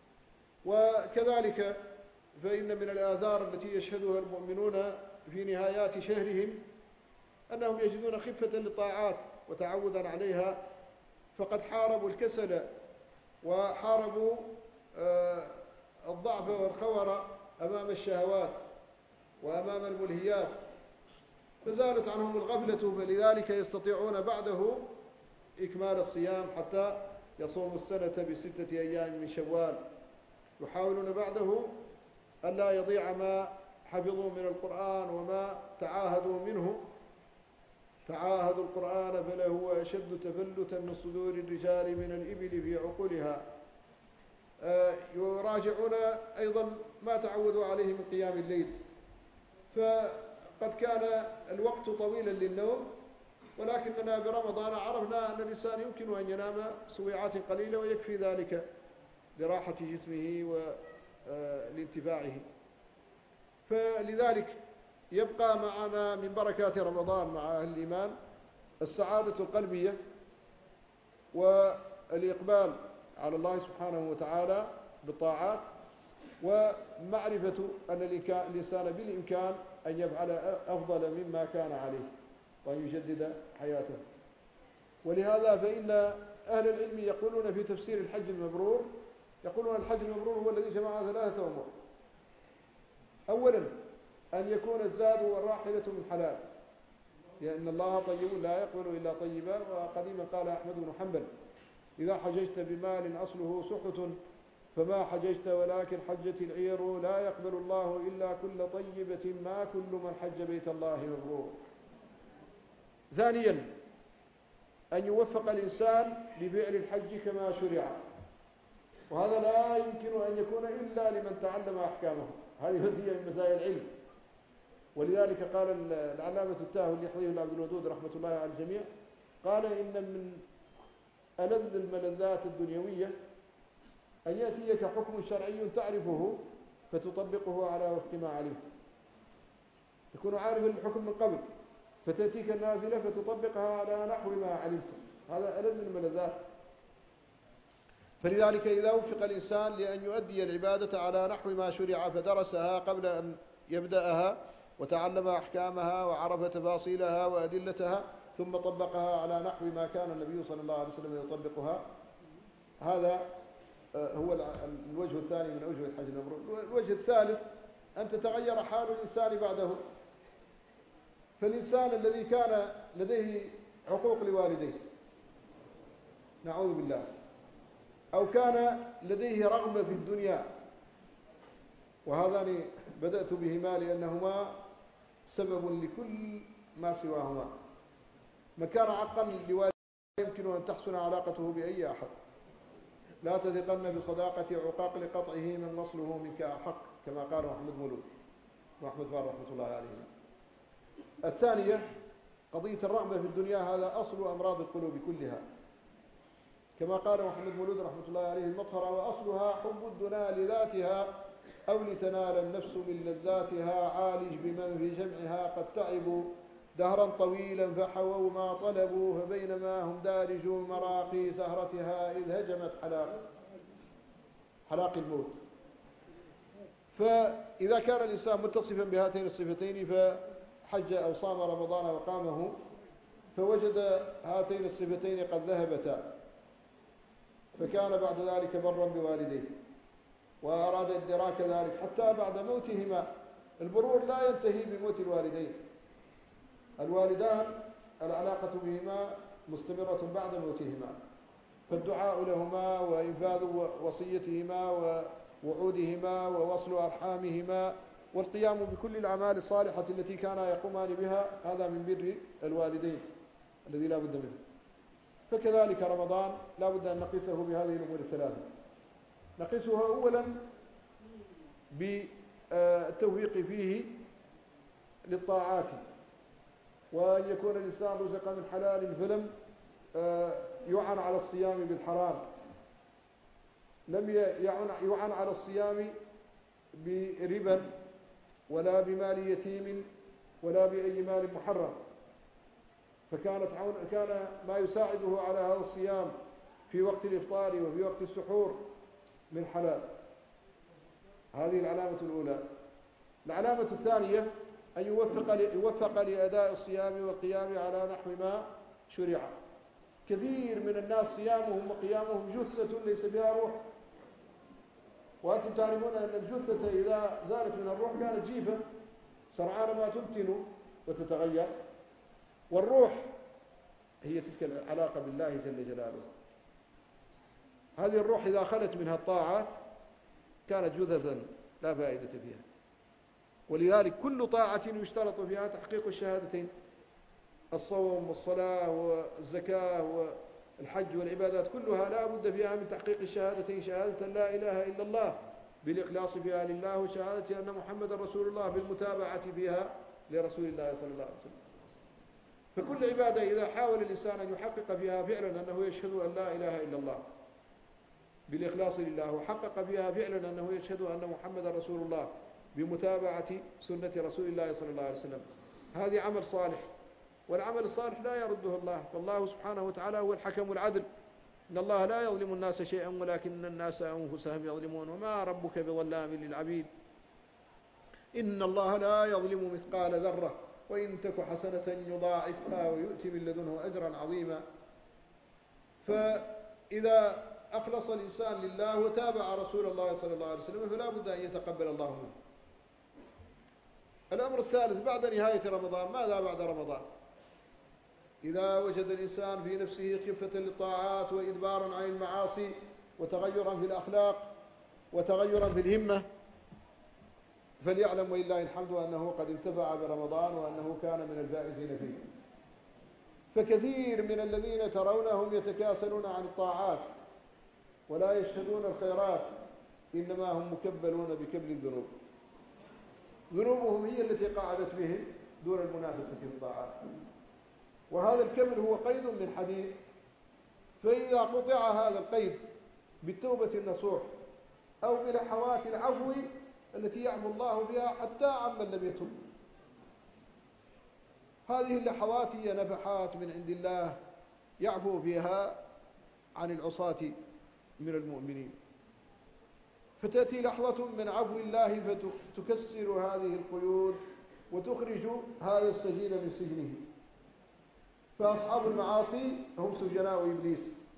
وكذلك فإن من الآثار التي يشهدها المؤمنون في نهايات شهرهم أنهم يجدون خفة للطاعات وتعودا عليها، فقد حاربوا الكسل وحاربوا الضعف والخور أمام الشهوات وأمام الملهيات، فزالت عنهم الغفلة، فلذلك يستطيعون بعده إكمال الصيام حتى يصوموا السنة بستة أيام من شوال. يحاولون بعده أن لا يضيع ما حفظوا من القرآن وما تعاهدوا منه. تعاهدوا القرآن فلهو أشد تفلتا من صدور الرجال من الإبل في عقولها. يراجعون أيضا ما تعودوا عليه من قيام الليل، فقد كان الوقت طويلا للنوم، ولكننا برمضان عرفنا أن الإنسان يمكن أن ينام سويعات قليلة ويكفي ذلك لراحة جسمه ولانتفاعه. فلذلك يبقى معنا من بركات رمضان مع أهل الإيمان السعادة القلبية والإقبال على الله سبحانه وتعالى بالطاعات، ومعرفة أن الإنسان بالإمكان أن يفعل أفضل مما كان عليه وأن يجدد حياته. ولهذا فإن أهل العلم يقولون في تفسير الحج المبرور، يقولون الحج المبرور هو الذي جمع ثلاثة أمور: أولا أن يكون الزاد والراحلة من حلال، لأن الله طيب لا يقبل إلا طيبا. وقديما قال أحمد بن حنبل: إذا حججت بمال أصله سحت فما حججت ولكن حجت العير، لا يقبل الله إلا كل طيبة ما كل من حج بيت الله مبرور. ثانيا أن يوفق الإنسان لفعل الحج كما شرع، وهذا لا يمكن أن يكون إلا لمن تعلم أحكامه. هذه مزية من مزايا العلم، ولذلك قال العلامة التاهو اللي يحويه عبد الودود رحمة الله على الجميع، قال إن من ألذ الملذات الدنيوية أن يأتيك حكم شرعي تعرفه فتطبقه على وفق ما علمت. تكون عارف الحكم من قبل فتأتيك النازلة فتطبقها على نحو ما علمت، هذا ألذ الملذات. فلذلك إذا وفق الإنسان لأن يؤدي العبادة على نحو ما شرع فدرسها قبل أن يبدأها وتعلم أحكامها وعرف تفاصيلها وأدلتها ثم طبقها على نحو ما كان النبي صلى الله عليه وسلم يطبقها، هذا هو الوجه الثاني من أوجه الحج المبرور. الوجه الثالث أن تتغير حال الإنسان بعده. فالإنسان الذي كان لديه عقوق لوالديه نعوذ بالله، أو كان لديه رغبة في الدنيا، وهذان بدأت بهما لأنهما سبب لكل ما سواهما. من كان عقا لوالديه يمكن أن تحسن علاقته بأي أحد، لا تثقن بصداقة عقاق لقطعه من وصله منك أحق، كما قال محمد مولود وأحمد فار رحمة الله عليهما. الثانية قضية الرغبة في الدنيا، هذا أصل أمراض القلوب كلها، كما قال محمد مولود رحمة الله عليه المطهرة: وأصلها حب الدنيا لذاتها أو لتنال النفس من لذاتها، عالج بمن في جمعها قد تعبوا دهرا طويلا فحووا ما طلبوا، فبينما هم دارجوا مراقي سهرتها إذ هجمت حلاق حلاق الموت. فإذا كان الإنسان متصفا بهاتين الصفتين فحج أو صام رمضان وقامه فوجد هاتين الصفتين قد ذهبتا، فكان بعد ذلك برا بوالديه وأراد إدراك ذلك حتى بعد موتهما. البرور لا ينتهي بموت الوالدين، الوالدان العلاقة بهما مستمرة بعد موتهما، فالدعاء لهما وإنفاذ وصيتهما ووعودهما ووصل أرحامهما والقيام بكل الأعمال الصالحة التي كانا يقومان بها، هذا من بر الوالدين الذي لا بد منه. فكذلك رمضان لا بد أن نقيسه بهذه الأمور الثلاثة. نقيسها أولا بالتوفيق فيه للطاعات، وأن يكون الإنسان رزق من حلال فلم يعن على الصيام بالحرام، لم يعن على الصيام بربا ولا بمال يتيم ولا بأي مال محرم، فكانت كان ما يساعده على هذا الصيام في وقت الإفطار وفي وقت السحور من حلال. هذه العلامة الأولى. العلامة الثانية أن يوفق يوفق لأداء الصيام والقيام على نحو ما شرع. كثير من الناس صيامهم وقيامهم جثة ليس بها روح، وأنتم تعلمون أن الجثة إذا زالت من الروح كانت جيفة سرعان ما تنتن وتتغير، والروح هي تلك العلاقة بالله جل جلاله. هذه الروح إذا خلت منها الطاعات كانت جثثا لا فائدة فيها. ولذلك كل طاعة يشترط فيها تحقيق الشهادتين، الصوم والصلاة والزكاة والحج والعبادات كلها لا بد فيها من تحقيق الشهادتين، شهادة لا إله إلا الله بالإخلاص فيها لله، وشهادة أن محمد رسول الله بالمتابعة فيها لرسول الله صلى الله عليه وسلم. فكل عبادة إذا حاول الإنسان أن يحقق فيها فعلا أنه يشهد أن لا إله إلا الله بالإخلاص لله، وحقق فيها فعلا أنه يشهد أن محمد رسول الله بمتابعة سنة رسول الله صلى الله عليه وسلم، هذه عمل صالح. والعمل الصالح لا يرده الله، فالله سبحانه وتعالى هو الحكم العدل، إن الله لا يظلم الناس شيئا ولكن الناس أنفسهم يظلمون، وما ربك بظلام للعبيد، إن الله لا يظلم مثقال ذرة وإن تك حسنة يضاعفها ويؤتي من لدنه أجرا عظيما. فإذا أخلص الإنسان لله وتابع رسول الله صلى الله عليه وسلم فلا بد أن يتقبل الله منه. الأمر الثالث بعد نهاية رمضان، ماذا بعد رمضان؟ إذا وجد الإنسان في نفسه خفة للطاعات وإدبارا عن المعاصي وتغيرا في الأخلاق وتغيرا في الهمة، فليعلم ولله الحمد أنه قد انتفع برمضان وأنه كان من الفائزين فيه. فكثير من الذين ترونهم يتكاسلون عن الطاعات ولا يشهدون الخيرات إنما هم مكبلون بكبل الذنوب. ذنوبهم هي التي قاعدت بهم دون المنافسة في الطاعات. وهذا الكمل هو قيد من حديد، فإذا قطع هذا القيد بالتوبة النصوح أو بلحظات العفو التي يعفو الله بها حتى عمن لم يتب، هذه اللحظات هي نفحات من عند الله يعفو بها عن العصاة من المؤمنين. فتأتي لحظة من عفو الله فتكسر هذه القيود وتخرج هذا السجين من سجنه. فأصحاب المعاصي هم سجناء إبليس،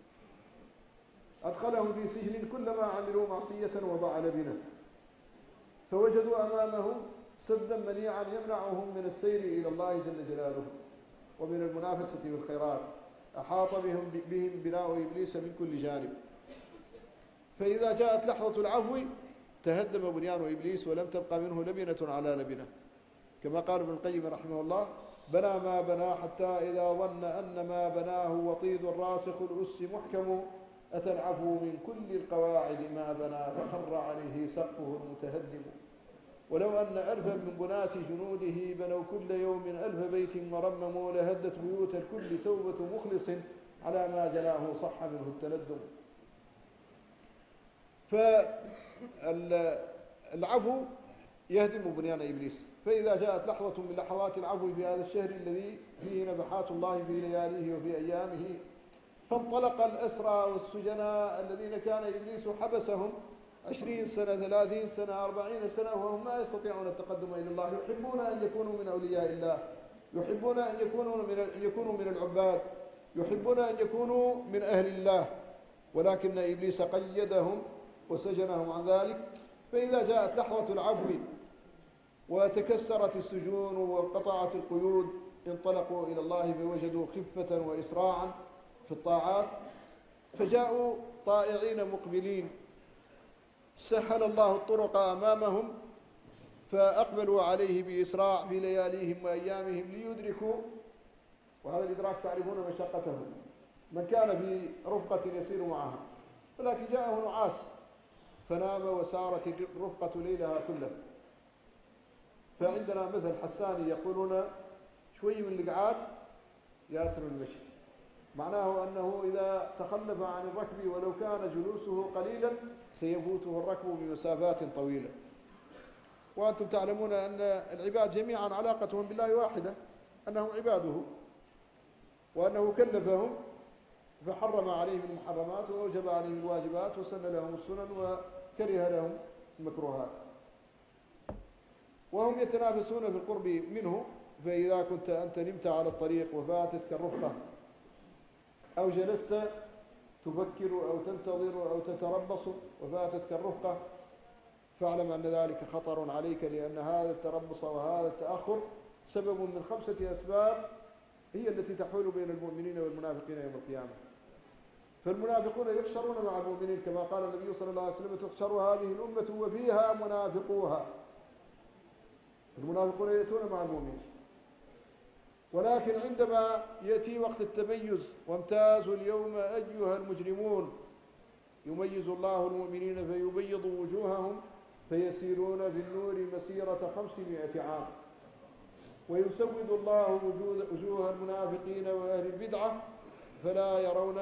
أدخلهم في سجن كلما عملوا معصية وضع لبنه، فوجدوا أمامه سدا منيعا يمنعهم من السير إلى الله جل جلاله ومن المنافسة بالخيرات، أحاط بهم بهم بناء إبليس من كل جانب. فإذا جاءت لحظة العفو تهدم بنيان إبليس ولم تبقى منه لبنة على لبنة، كما قال ابن القيم رحمه الله: بنى ما بنى حتى إذا ظن أن ما بناه وطيد الراسخ الأس محكم، أتى العفو من كل القواعد ما بنى فخر عليه سقفه المتهدم. ولو أن ألفا من بنات جنوده بنوا كل يوم ألف بيت مرمم، لهدت بيوت الكل توبة مخلص على ما جناه صح منه التندم. فالعفو يهدم بنيان إبليس. فإذا جاءت لحظة من لحظات العفو في هذا الشهر الذي فيه نفحات الله في لياليه وفي أيامه، فانطلق الأسرى والسجناء الذين كان إبليس حبسهم عشرين سنة ثلاثين سنة أربعين سنة وهم ما يستطيعون التقدم إلى الله، يحبون أن يكونوا من أولياء الله، يحبون أن يكونوا من أن يكونوا من العباد، يحبون أن يكونوا من أهل الله، ولكن إبليس قيدهم وسجنهم عن ذلك. فإذا جاءت لحظة العفو وتكسرت السجون وانقطعت القيود انطلقوا إلى الله فوجدوا خفة وإسراعا في الطاعات، فجاءوا طائعين مقبلين، سهل الله الطرق أمامهم فأقبلوا عليه بإسراع في لياليهم وأيامهم ليدركوا. وهذا الإدراك تعرفون مشقته، من كان في رفقة يسير معها، ولكن جاءه نعاس فنام وسارت الرفقة ليلها كله. فعندنا مثل حساني يقولون: شوي من القعاد ياسر المشي، معناه أنه إذا تخلف عن الركب ولو كان جلوسه قليلا سيفوته الركب بمسافات طويلة. وأنتم تعلمون أن العباد جميعا علاقتهم بالله واحدة، أنهم عباده، وأنه كلفهم فحرم عليهم المحرمات وأوجب عليهم الواجبات وسن لهم السنن وكره لهم المكروهات، وهم يتنافسون في القرب منه. فإذا كنت أنت نمت على الطريق وفاتتك الرفقة أو جلست تفكر أو تنتظر أو تتربص وفاتتك الرفقة، فاعلم أن ذلك خطر عليك، لأن هذا التربص وهذا التأخر سبب من خمسة أسباب هي التي تحول بين المؤمنين والمنافقين يوم القيامة. فالمنافقون يحشرون مع المؤمنين كما قال النبي صلى الله عليه وسلم: تحشر هذه الأمة وفيها منافقوها. المنافقون يأتون مع المؤمنين، ولكن عندما يأتي وقت التميز: وامتازوا اليوم أيها المجرمون، يميز الله المؤمنين فيبيض وجوههم فيسيرون في النور مسيرة خمسمائة عام، ويسود الله وجوه المنافقين وأهل البدعة فلا يرون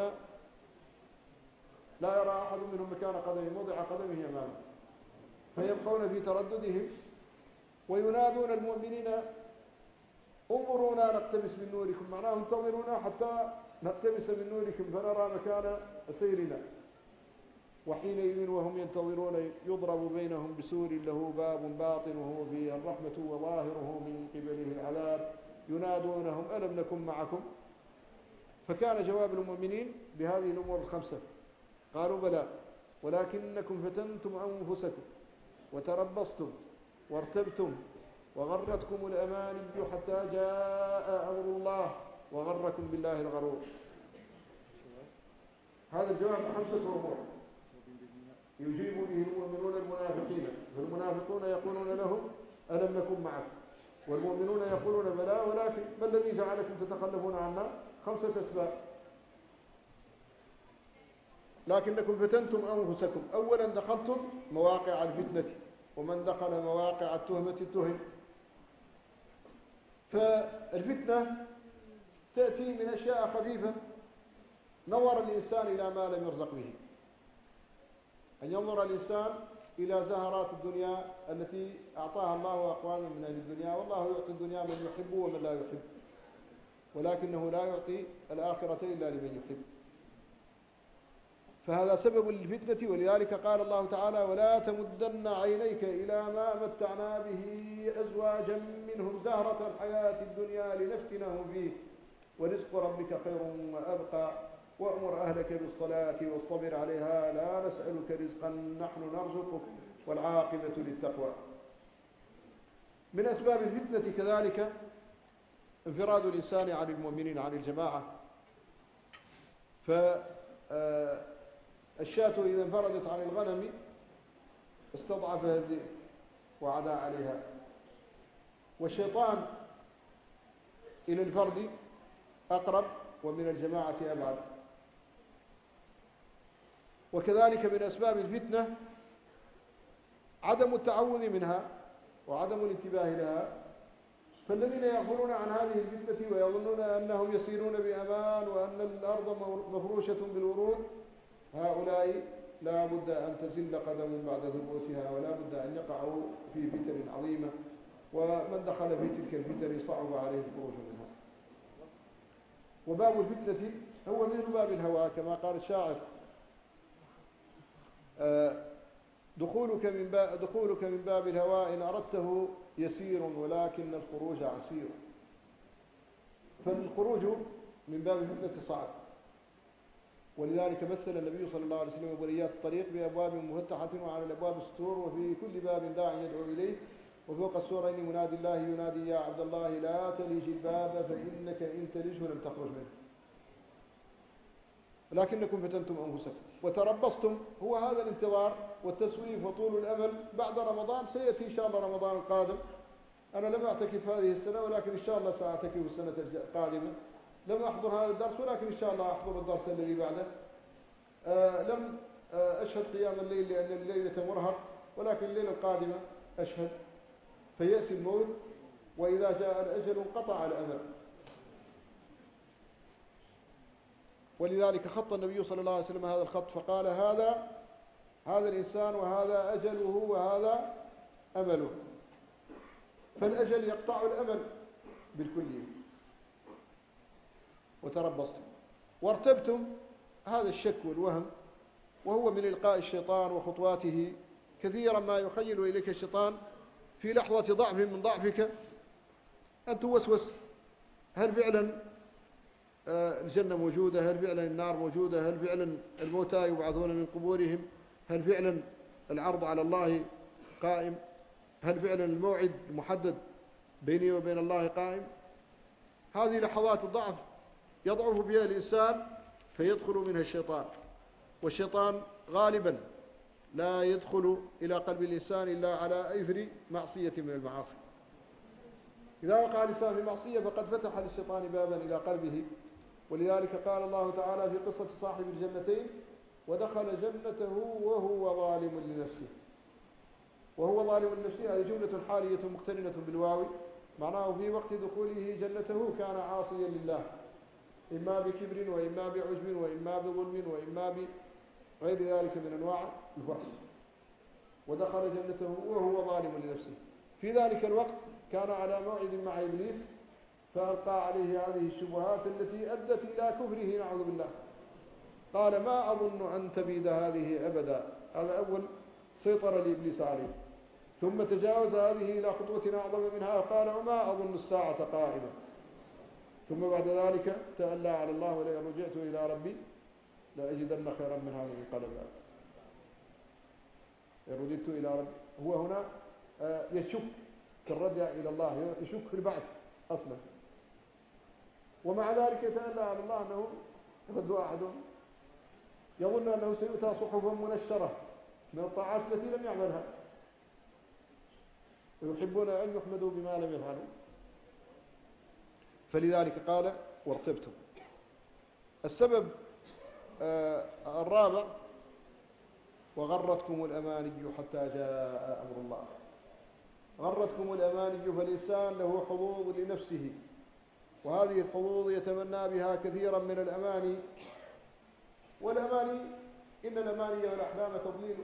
لا يرى أحد منهم مكان قدمه موضع قدمه أمامه، فيبقون في ترددهم وينادون المؤمنين: انظرونا نقتبس من نوركم، معناه انتظرونا حتى نقتبس من نوركم فنرى مكان سيرنا. وحينئذ وهم ينتظرون يضرب بينهم بسور له باب باطنه فيه الرحمة وظاهره من قبله العذاب، ينادونهم: ألم نكن معكم؟ فكان جواب المؤمنين بهذه الأمور الخمسة: قالوا: بلى، ولكنكم فتنتم أنفسكم وتربصتم وارتبتم وغرتكم الأماني حتى جاء أمر الله وغركم بالله الغرور. هذا الجواب خمسة أمور يجيب به المؤمنون المنافقين. فالمنافقون يقولون لهم: ألم نكن معكم؟ والمؤمنون يقولون: بلى، ولكن ما الذي جعلكم تتخلفون عنا؟ خمسة أسباب. لكنكم فتنتم أنفسكم، أولا دخلتم مواقع الفتنة ومن دخل مواقع التهمة اتهم. فالفتنة تأتي من أشياء خفيفة نظر الإنسان إلى ما لم يرزق به، أن ينظر الإنسان إلى زهرات الدنيا التي أعطاها الله أقواما من أهل الدنيا، والله يعطي الدنيا من يحب ومن لا يحب، ولكنه لا يعطي الآخرة إلا لمن يحب. فهذا سبب للفتنة. ولذلك قال الله تعالى: ولا تمدن عينيك إلى ما متعنا به أزواجا منهم زهرة الحياة الدنيا لنفتنهم فيه ورزق ربك خير وأبقى وأمر أهلك بالصلاة واصطبر عليها لا نسألك رزقا نحن نرزقك والعاقبة للتقوى. من أسباب الفتنة كذلك انفراد الإنسان عن المؤمنين، عن الجماعة. فالشاة إذا انفردت عن الغنم استضعفها الذئب وعدا عليها. والشيطان إلى الفرد أقرب ومن الجماعة أبعد. وكذلك من أسباب الفتنة عدم التعوذ منها وعدم الانتباه لها. فالذين يغفلون عن هذه الفتنة ويظنون أنهم يسيرون بأمان وأن الأرض مفروشة بالورود، هؤلاء لا بد أن تزل قدم بعد ثبوتها، ولا بد أن يقعوا في فتن عظيمة، ومن دخل في تلك الفتن صعب عليه الخروج منها. وباب الفتنة هو مثل باب الهوى كما قال الشاعر: دخولك من باب, دخولك من باب الهوى إن أردته يسير ولكن الخروج عسير. فالخروج من باب الفتنة صعب. ولذلك مثل النبي صلى الله عليه وسلم بليات الطريق بأبواب مفتحة وعلى الأبواب ستور، وفي كل باب داع يدعو إليه، وفوق السورين منادي الله ينادي: يا عبد الله لا تلج الباب فإنك إن تلجه لم تخرج منه لكنكم فتنتم أنفسكم وتربصتم. هو هذا الانتظار والتسويف وطول الأمل. بعد رمضان سيأتي إن شاء الله رمضان القادم. أنا لم أعتكف هذه السنة ولكن إن شاء الله سأعتكف السنة القادمة. لم أحضر هذا الدرس ولكن إن شاء الله أحضر الدرس الذي بعده. آه لم آه أشهد قيام الليل لأن الليلة مرهق، ولكن الليلة القادمة أشهد. فيأتي الموت وإذا جاء الأجل انقطع الأمل. ولذلك خط النبي صلى الله عليه وسلم هذا الخط فقال: هذا هذا الإنسان وهذا أجله وهذا أمله. فالأجل يقطع الأمل بالكلية. وتربصتم وارتبتم، هذا الشك والوهم، وهو من إلقاء الشيطان وخطواته. كثيرا ما يخيل إليك الشيطان في لحظة ضعف من ضعفك أن توسوس: هل فعلا الجنة موجودة؟ هل فعلا النار موجودة؟ هل فعلا الموتى يبعثون من قبورهم؟ هل فعلا العرض على الله قائم؟ هل فعلا الموعد المحدد بيني وبين الله قائم؟ هذه لحظات الضعف يضعف بها الإنسان فيدخل منها الشيطان. والشيطان غالبا لا يدخل إلى قلب الإنسان إلا على إثر معصية من المعاصي. إذا وقع الإنسان في معصية فقد فتح للشيطان بابا إلى قلبه. ولذلك قال الله تعالى في قصة صاحب الجنتين: ودخل جنته وهو ظالم لنفسه. وهو ظالم لنفسه هذه جملة حالية مقترنة بالواو، معناه في وقت دخوله جنته كان عاصيا لله، إما بكبر وإما بعجب وإما بظلم وإما بغير ذلك من أنواع الفحش. ودخل جنته وهو ظالم لنفسه. في ذلك الوقت كان على موعد مع إبليس فألقى عليه هذه الشبهات التي أدت إلى كفره نعوذ بالله. قال: ما أظن أن تبيد هذه أبدا. هذا أول سيطرة لإبليس عليه. ثم تجاوز هذه إلى خطوة أعظم منها وقال: وما أظن الساعة قائمة. ثم بعد ذلك تألى على الله: ولئن رجعت إلى ربي لأجدن خيرا منها منقلبا. إن رددت إلى ربي، هو هنا يشك في الرجع إلى الله، يشك في البعث أصلا. ومع ذلك يتألى على الله أنه يود أحد يظن أنه سيؤتى صحفا منشرة من الطاعات التي لم يعملها، ويحبون أن يحمدوا بما لم يفعلوا. فلذلك قال: وارتبتم. السبب آه الرابع وغرتكم الأماني حتى جاء أمر الله. غرتكم الأماني، فالإنسان له حظوظ لنفسه، وهذه الحظوظ يتمنى بها كثيرا من الأماني. والأماني إن الأماني والأحلام تضليل،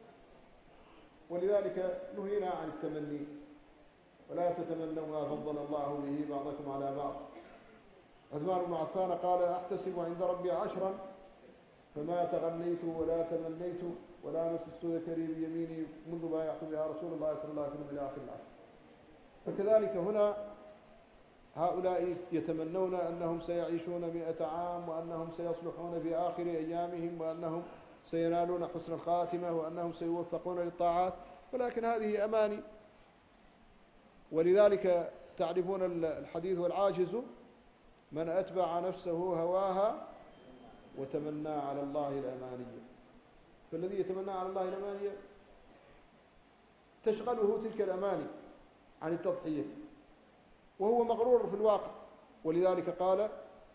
ولذلك نهينا عن التمني. ولا تتمنوا ما فضل الله به بعضكم على بعض. عثمان بن عفان قال: أحتسب عند ربي عشرا فما تغنيت ولا تمنيت ولا مسست ذكري بيميني منذ بايعت بها رسول الله صلى الله عليه وسلم إلى آخر العشر. فكذلك هنا هؤلاء يتمنون أنهم سيعيشون مئة عام، وأنهم سيصلحون في آخر أيامهم، وأنهم سينالون حسن الخاتمة، وأنهم سيوفقون للطاعات، ولكن هذه أماني. ولذلك تعرفون الحديث: والعاجز من أتبع نفسه هواها وتمنى على الله الأماني. فالذي يتمنى على الله الأماني تشغله تلك الأماني عن التضحية، وهو مغرور في الواقع. ولذلك قال: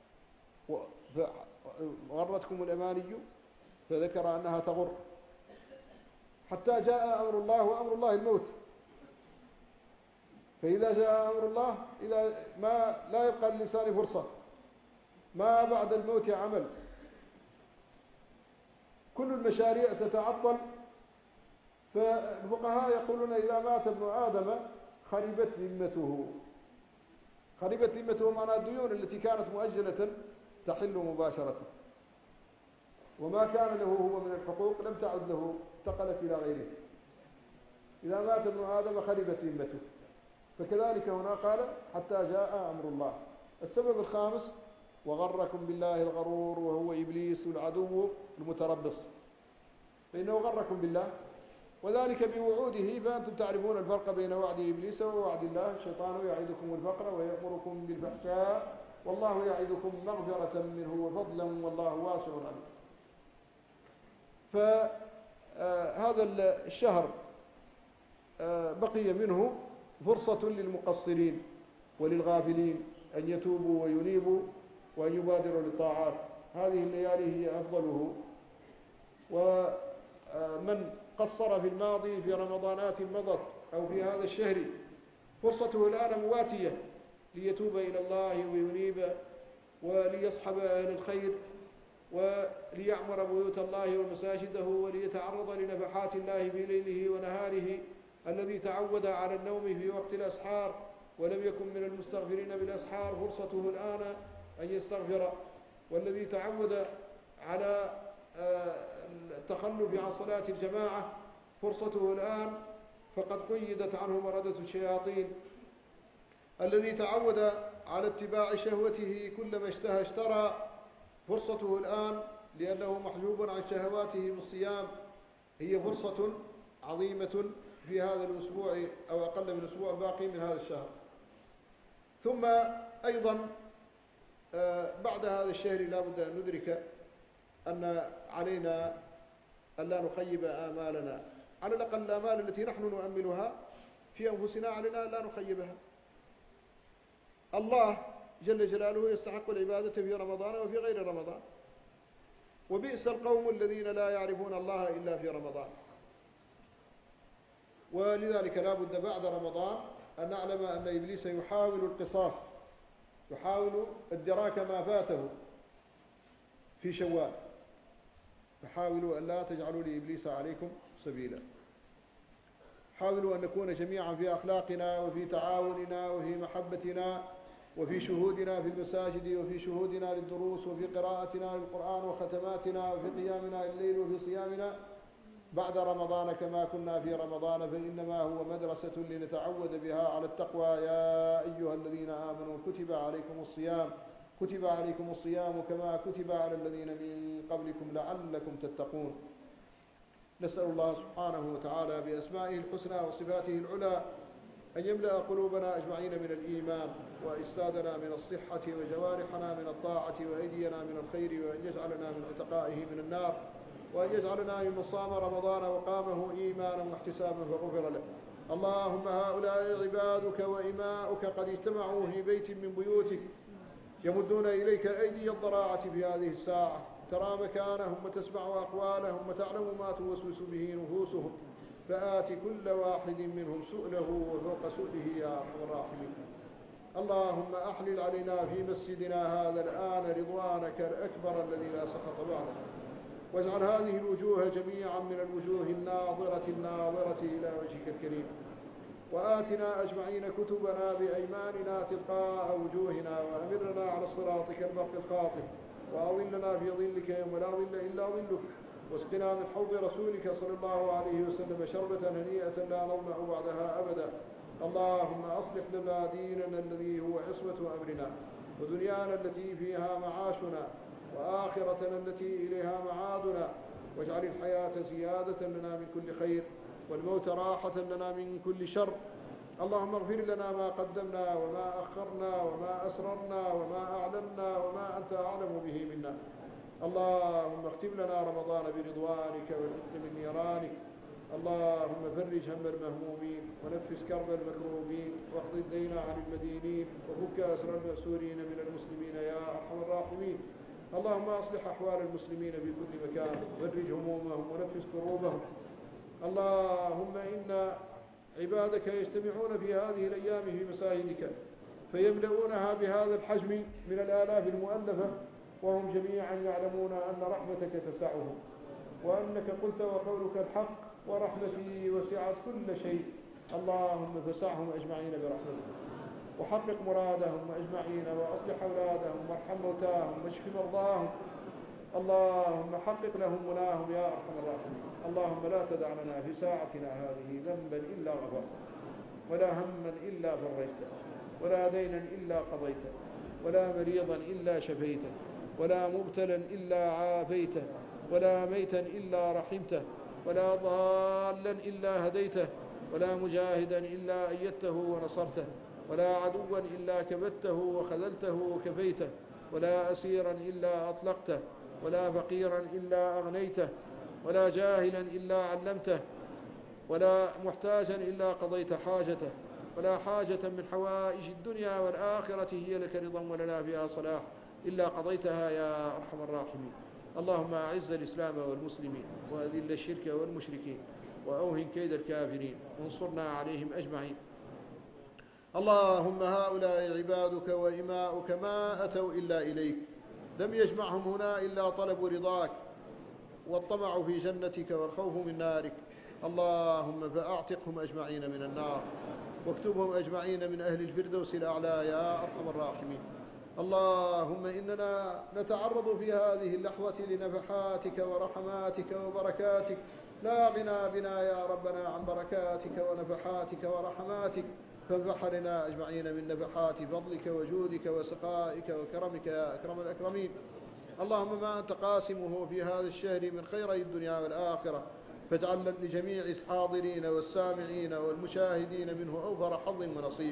غرتكم الأماني، فذكر أنها تغر حتى جاء أمر الله، وأمر الله الموت. فإذا جاء أمر الله إذا ما لا يبقى للإنسان فرصة، ما بعد الموت عمل، كل المشاريع تتعطل. فالفقهاء يقولون: إذا مات ابن آدم خربت ذمته. خربت ذمته معنى الديون التي كانت مؤجلة تحل مباشرة، وما كان له هو من الحقوق لم تعد له، انتقلت إلى غيره. إذا مات ابن آدم خربت ذمته. فكذلك هنا قال: حتى جاء أمر الله. السبب الخامس: وغركم بالله الغرور، وهو إبليس العدو المتربص. فإنه غركم بالله، وذلك بوعوده. فأنتم تعرفون الفرق بين وعد إبليس ووعد الله. الشيطان يعدكم الفقر ويأمركم بالفحشاء، والله يعدكم مغفرة منه وفضلا، والله واسع عليم. فهذا الشهر بقي منه فرصة للمقصرين وللغافلين أن يتوبوا وينيبوا وأن يبادروا للطاعات. هذه الليالي هي أفضله. ومن قصر في الماضي في رمضانات مضت أو في هذا الشهر فرصته الآن مواتية ليتوب إلى الله وينيب وليصحب أهل الخير وليعمر بيوت الله ومساجده وليتعرض لنفحات الله في ليله ونهاره. الذي تعود على النوم في وقت الأسحار ولم يكن من المستغفرين بالأسحار فرصته الآن أن يستغفر. والذي تعود على التخلف عن صلاة الجماعة فرصته الآن، فقد قيدت عنه مردة الشياطين. الذي تعود على اتباع شهوته كلما اشتهى اشترى فرصته الآن، لأنه محجوب عن شهواته بالصيام. هي فرصة عظيمة في هذا الأسبوع أو أقل من الأسبوع الباقي من هذا الشهر. ثم أيضا بعد هذا الشهر لا بد أن ندرك أن علينا أن لا نخيب آمالنا، على الأقل الآمال التي نحن نؤملها في أنفسنا علينا أن لا نخيبها. الله جل جلاله يستحق العبادة في رمضان وفي غير رمضان، وبئس القوم الذين لا يعرفون الله إلا في رمضان. ولذلك لا بد بعد رمضان أن نعلم أن إبليس يحاول القصاص، يحاول ادراك ما فاته في شوال. فحاولوا أن لا تجعلوا لإبليس عليكم سبيلا. حاولوا أن نكون جميعا في أخلاقنا وفي تعاوننا وفي محبتنا وفي شهودنا في المساجد وفي شهودنا للدروس وفي قراءتنا للقرآن وختماتنا وفي قيامنا الليل وفي صيامنا بعد رمضان كما كنا في رمضان، فإنما هو مدرسة لنتعود بها على التقوى. يا أيها الذين آمنوا كتب عليكم الصيام كتب عليكم الصيام كما كتب على الذين من قبلكم لعلكم تتقون. نسأل الله سبحانه وتعالى بأسمائه الحسنى وصفاته العلى أن يملأ قلوبنا أجمعين من الإيمان، وأجسادنا من الصحة، وجوارحنا من الطاعة، وأيدينا من الخير، وأن يجعلنا من عتقائه من النار، وأن يجعلنا ممن صام رمضان وقامه إيمانا واحتسابا فغفر له. اللهم هؤلاء عبادك وإماؤك قد اجتمعوا في بيت من بيوتك يمدون إليك أيدي الضراعة في هذه الساعة، ترى مكانهم وتسمع أقوالهم وتعلم ما توسوس به نفوسهم، فآت كل واحد منهم سؤله وفوق سؤله يا أرحم الراحمين. اللهم أحلل علينا في مسجدنا هذا الآن رضوانك الأكبر الذي لا سخط بعده، واجعل هذه الوجوه جميعا من الوجوه الناظرة الناظرة إلى وجهك الكريم. وآتنا أجمعين كتبنا بأيماننا تلقاء وجوهنا، وأمرنا على الصراط كالبرق الخاطف، وأظلنا في ظلك يوم لا ظل إلا ظلك، واسقنا من حوض رسولك صلى الله عليه وسلم شربة هنيئة لا نظمأ بعدها أبدا. اللهم أصلح لنا ديننا الذي هو عصمة أمرنا، ودنيانا التي فيها معاشنا، وآخرتنا التي إليها معادنا، واجعل الحياة زيادة لنا من كل خير، والموت راحة لنا من كل شر. اللهم اغفر لنا ما قدمنا وما أخرنا وما أسررنا وما أعلنا وما أنت أعلم به منا. اللهم اختم لنا رمضان برضوانك والعتق من نيرانك. اللهم فرج هم المهمومين، ونفس كرب المكروبين، واقض الدين عن المدينين، وفك أسر المأسورين من المسلمين يا أرحم الراحمين. اللهم أصلح أحوال المسلمين في كل مكان، فرج همومهم ونفس كروبهم. اللهم إن عبادك يجتمعون في هذه الأيام في مساجدك فيملؤونها بهذا الحجم من الآلاف المؤلفة، وهم جميعا يعلمون أن رحمتك تسعهم، وأنك قلت وقولك الحق ورحمتي وسعت كل شيء. اللهم فسعهم أجمعين برحمتك، وحقق مرادهم أجمعين، وأصلح أولادهم، وارحم موتاهم، واشف مرضاهم. اللهم حقق لهم مناهم يا أرحم الراحمين. اللهم لا تدع لنا في ساعتنا هذه ذنبا إلا غفرته، ولا هما إلا فرجته، ولا دينا إلا قضيته، ولا مريضا إلا شفيته، ولا مبتلا إلا عافيته، ولا ميتا إلا رحمته، ولا ضالا إلا هديته، ولا مجاهدا إلا أيدته ونصرته، ولا عدوا إلا كبته وخذلته وكفيته، ولا أسيرا إلا أطلقته، ولا فقيرا إلا أغنيته، ولا جاهلا إلا علمته، ولا محتاجا إلا قضيت حاجته، ولا حاجة من حوائج الدنيا والآخرة هي لك رضا ولنا فيها صلاح إلا قضيتها يا أرحم الراحمين. اللهم أعز الإسلام والمسلمين، وأذل الشرك والمشركين، وأوهن كيد الكافرين، وانصرنا عليهم أجمعين. اللهم هؤلاء عبادك وإماؤك ما أتوا إلا إليك، لم يجمعهم هنا إلا طلب رضاك والطمع في جنتك والخوف من نارك. اللهم فأعتقهم أجمعين من النار، واكتبهم أجمعين من أهل الفردوس الأعلى يا أرحم الراحمين. اللهم إننا نتعرض في هذه اللحظة لنفحاتك ورحماتك وبركاتك، لا غنى بنا يا ربنا عن بركاتك ونفحاتك ورحماتك، فانفح لنا أجمعين من نفحات فضلك وجودك وسقائك وكرمك يا أكرم الأكرمين. اللهم ما أنت قاسمه في هذا الشهر من خيري الدنيا والآخرة، فاجعل لجميع الحاضرين والسامعين والمشاهدين منه أوفر حظ ونصيب.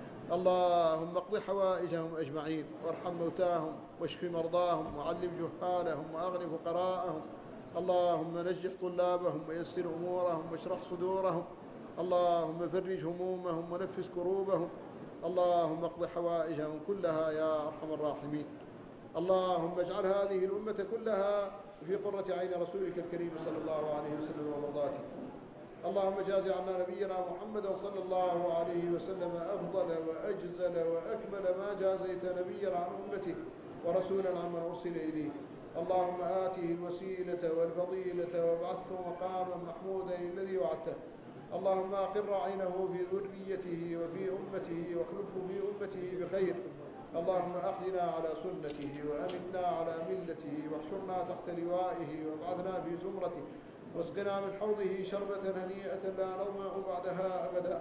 اللهم اقض حوائجهم أجمعين، وارحم موتاهم، واشف مرضاهم، وعلم جهالهم، وأغن فقراءهم. اللهم نجح طلابهم، ويسر أمورهم، واشرح صدورهم. اللهم فرج همومهم، ونفس كروبهم. اللهم اقض حوائجهم كلها يا أرحم الراحمين. اللهم اجعل هذه الأمة كلها في قرة عين رسولك الكريم صلى الله عليه وسلم ومرضاته. اللهم جاز عنا نبينا محمد صلى الله عليه وسلم أفضل وأجزل وأكمل ما جازيت نبيا عن أمته ورسولا عمن أرسل إليه. اللهم آته الوسيلة والفضيلة وابعثه مقاما محمودا الذي وعدته. اللهم أقر عينه في ذريته وفي أمته، واخلفه في أمته بخير. اللهم أحينا على سنته، وأمتنا على ملته، واحشرنا تحت لوائه، وابعثنا في زمرته، واسقنا من حوضه شربة هنيئة لا نظمأ بعدها أبدا.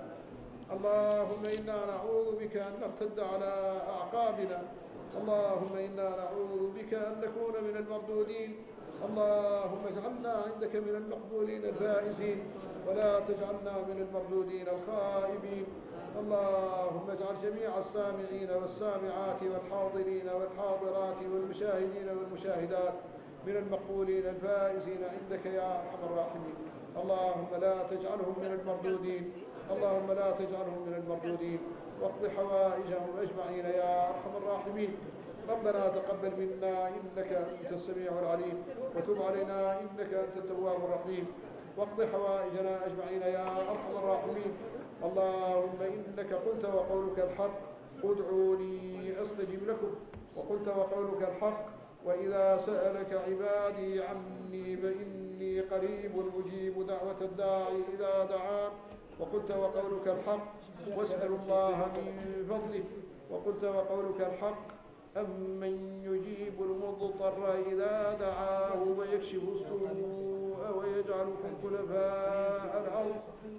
اللهم إنا نعوذ بك أن نرتد على أعقابنا. اللهم إنا نعوذ بك أن نكون من المردودين. اللهم اجعلنا عندك من المقبولين الفائزين، ولا تجعلنا من المردودين الخائبين. اللهم اجعل جميع السامعين والسامعات والحاضرين والحاضرات والمشاهدين والمشاهدات من المقبولين الفائزين عندك يا أرحم الراحمين. اللهم لا تجعلهم من المردودين، اللهم لا تجعلهم من المردودين، واقض حوائجهم أجمعين يا أرحم الراحمين. ربنا تقبل منا إنك أنت السميع العليم وتب علينا إنك أنت التواب الرحيم واقض حوائجنا أجمعين يا أرحم الراحمين. اللهم إنك قلت وقولك الحق ادعوني أستجب لكم، وقلت وقولك الحق وإذا سألك عبادي عني فإني قريب أجيب دعوة الداعي إذا دعان، وقلت وقولك الحق واسألوا الله من فضله، وقلت وقولك الحق أمن يجيب المضطر إذا دعاه ويكشف السوء ويجعلكم خلفاء الأرض.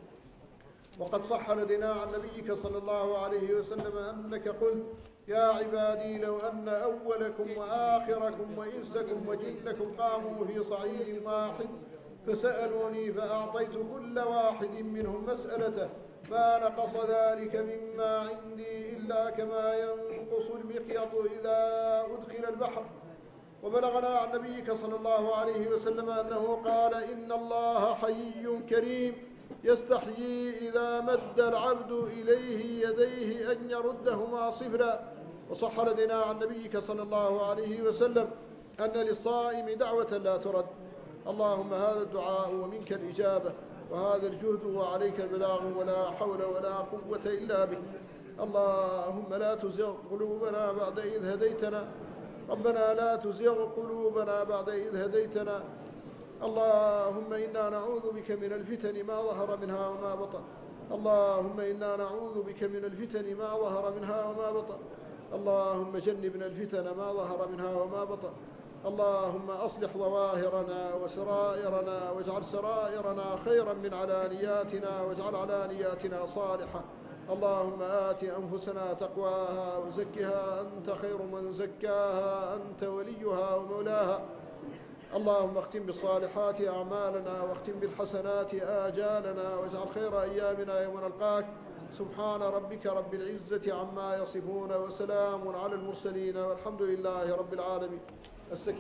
وقد صح لدينا عن نبيك صلى الله عليه وسلم أنك قلت يا عبادي لو أن أولكم وآخركم وإنسكم وجنكم قاموا في صعيد واحد فسألوني فأعطيت كل واحد منهم مسألته ما نقص ذلك مما عندي إلا كما ينقص المخيط إذا أدخل البحر. وبلغنا عن نبيك صلى الله عليه وسلم أنه قال إن الله حيي كريم يستحيي إذا مد العبد إليه يديه أن يردهما صفرا. وصح لدينا عن نبيك صلى الله عليه وسلم أن للصائم دعوة لا ترد. اللهم هذا الدعاء ومنك الإجابة، وهذا الجهد وعليك البلاغ، ولا حول ولا قوة إلا بك. اللهم لا تزغ قلوبنا بعد إذ هديتنا ربنا لا تزغ قلوبنا بعد إذ هديتنا. اللهم إنا نعوذ بك من الفتن ما ظهر منها وما بطن اللهم إنا نعوذ بك من الفتن ما ظهر منها وما بطن اللهم جنبنا الفتن ما ظهر منها وما بطن. اللهم أصلح ظواهرنا وسرائرنا واجعل سرائرنا خيرا من علانياتنا واجعل علانياتنا صالحة. اللهم آت أنفسنا تقواها وزكها أنت خير من زكاها أنت وليها ومولاها. اللهم اختم بالصالحات أعمالنا واختم بالحسنات آجالنا واجعل خير أيامنا يوم نلقاك. سبحان ربك رب العزة عما يصفون وسلام على المرسلين والحمد لله رب العالمين.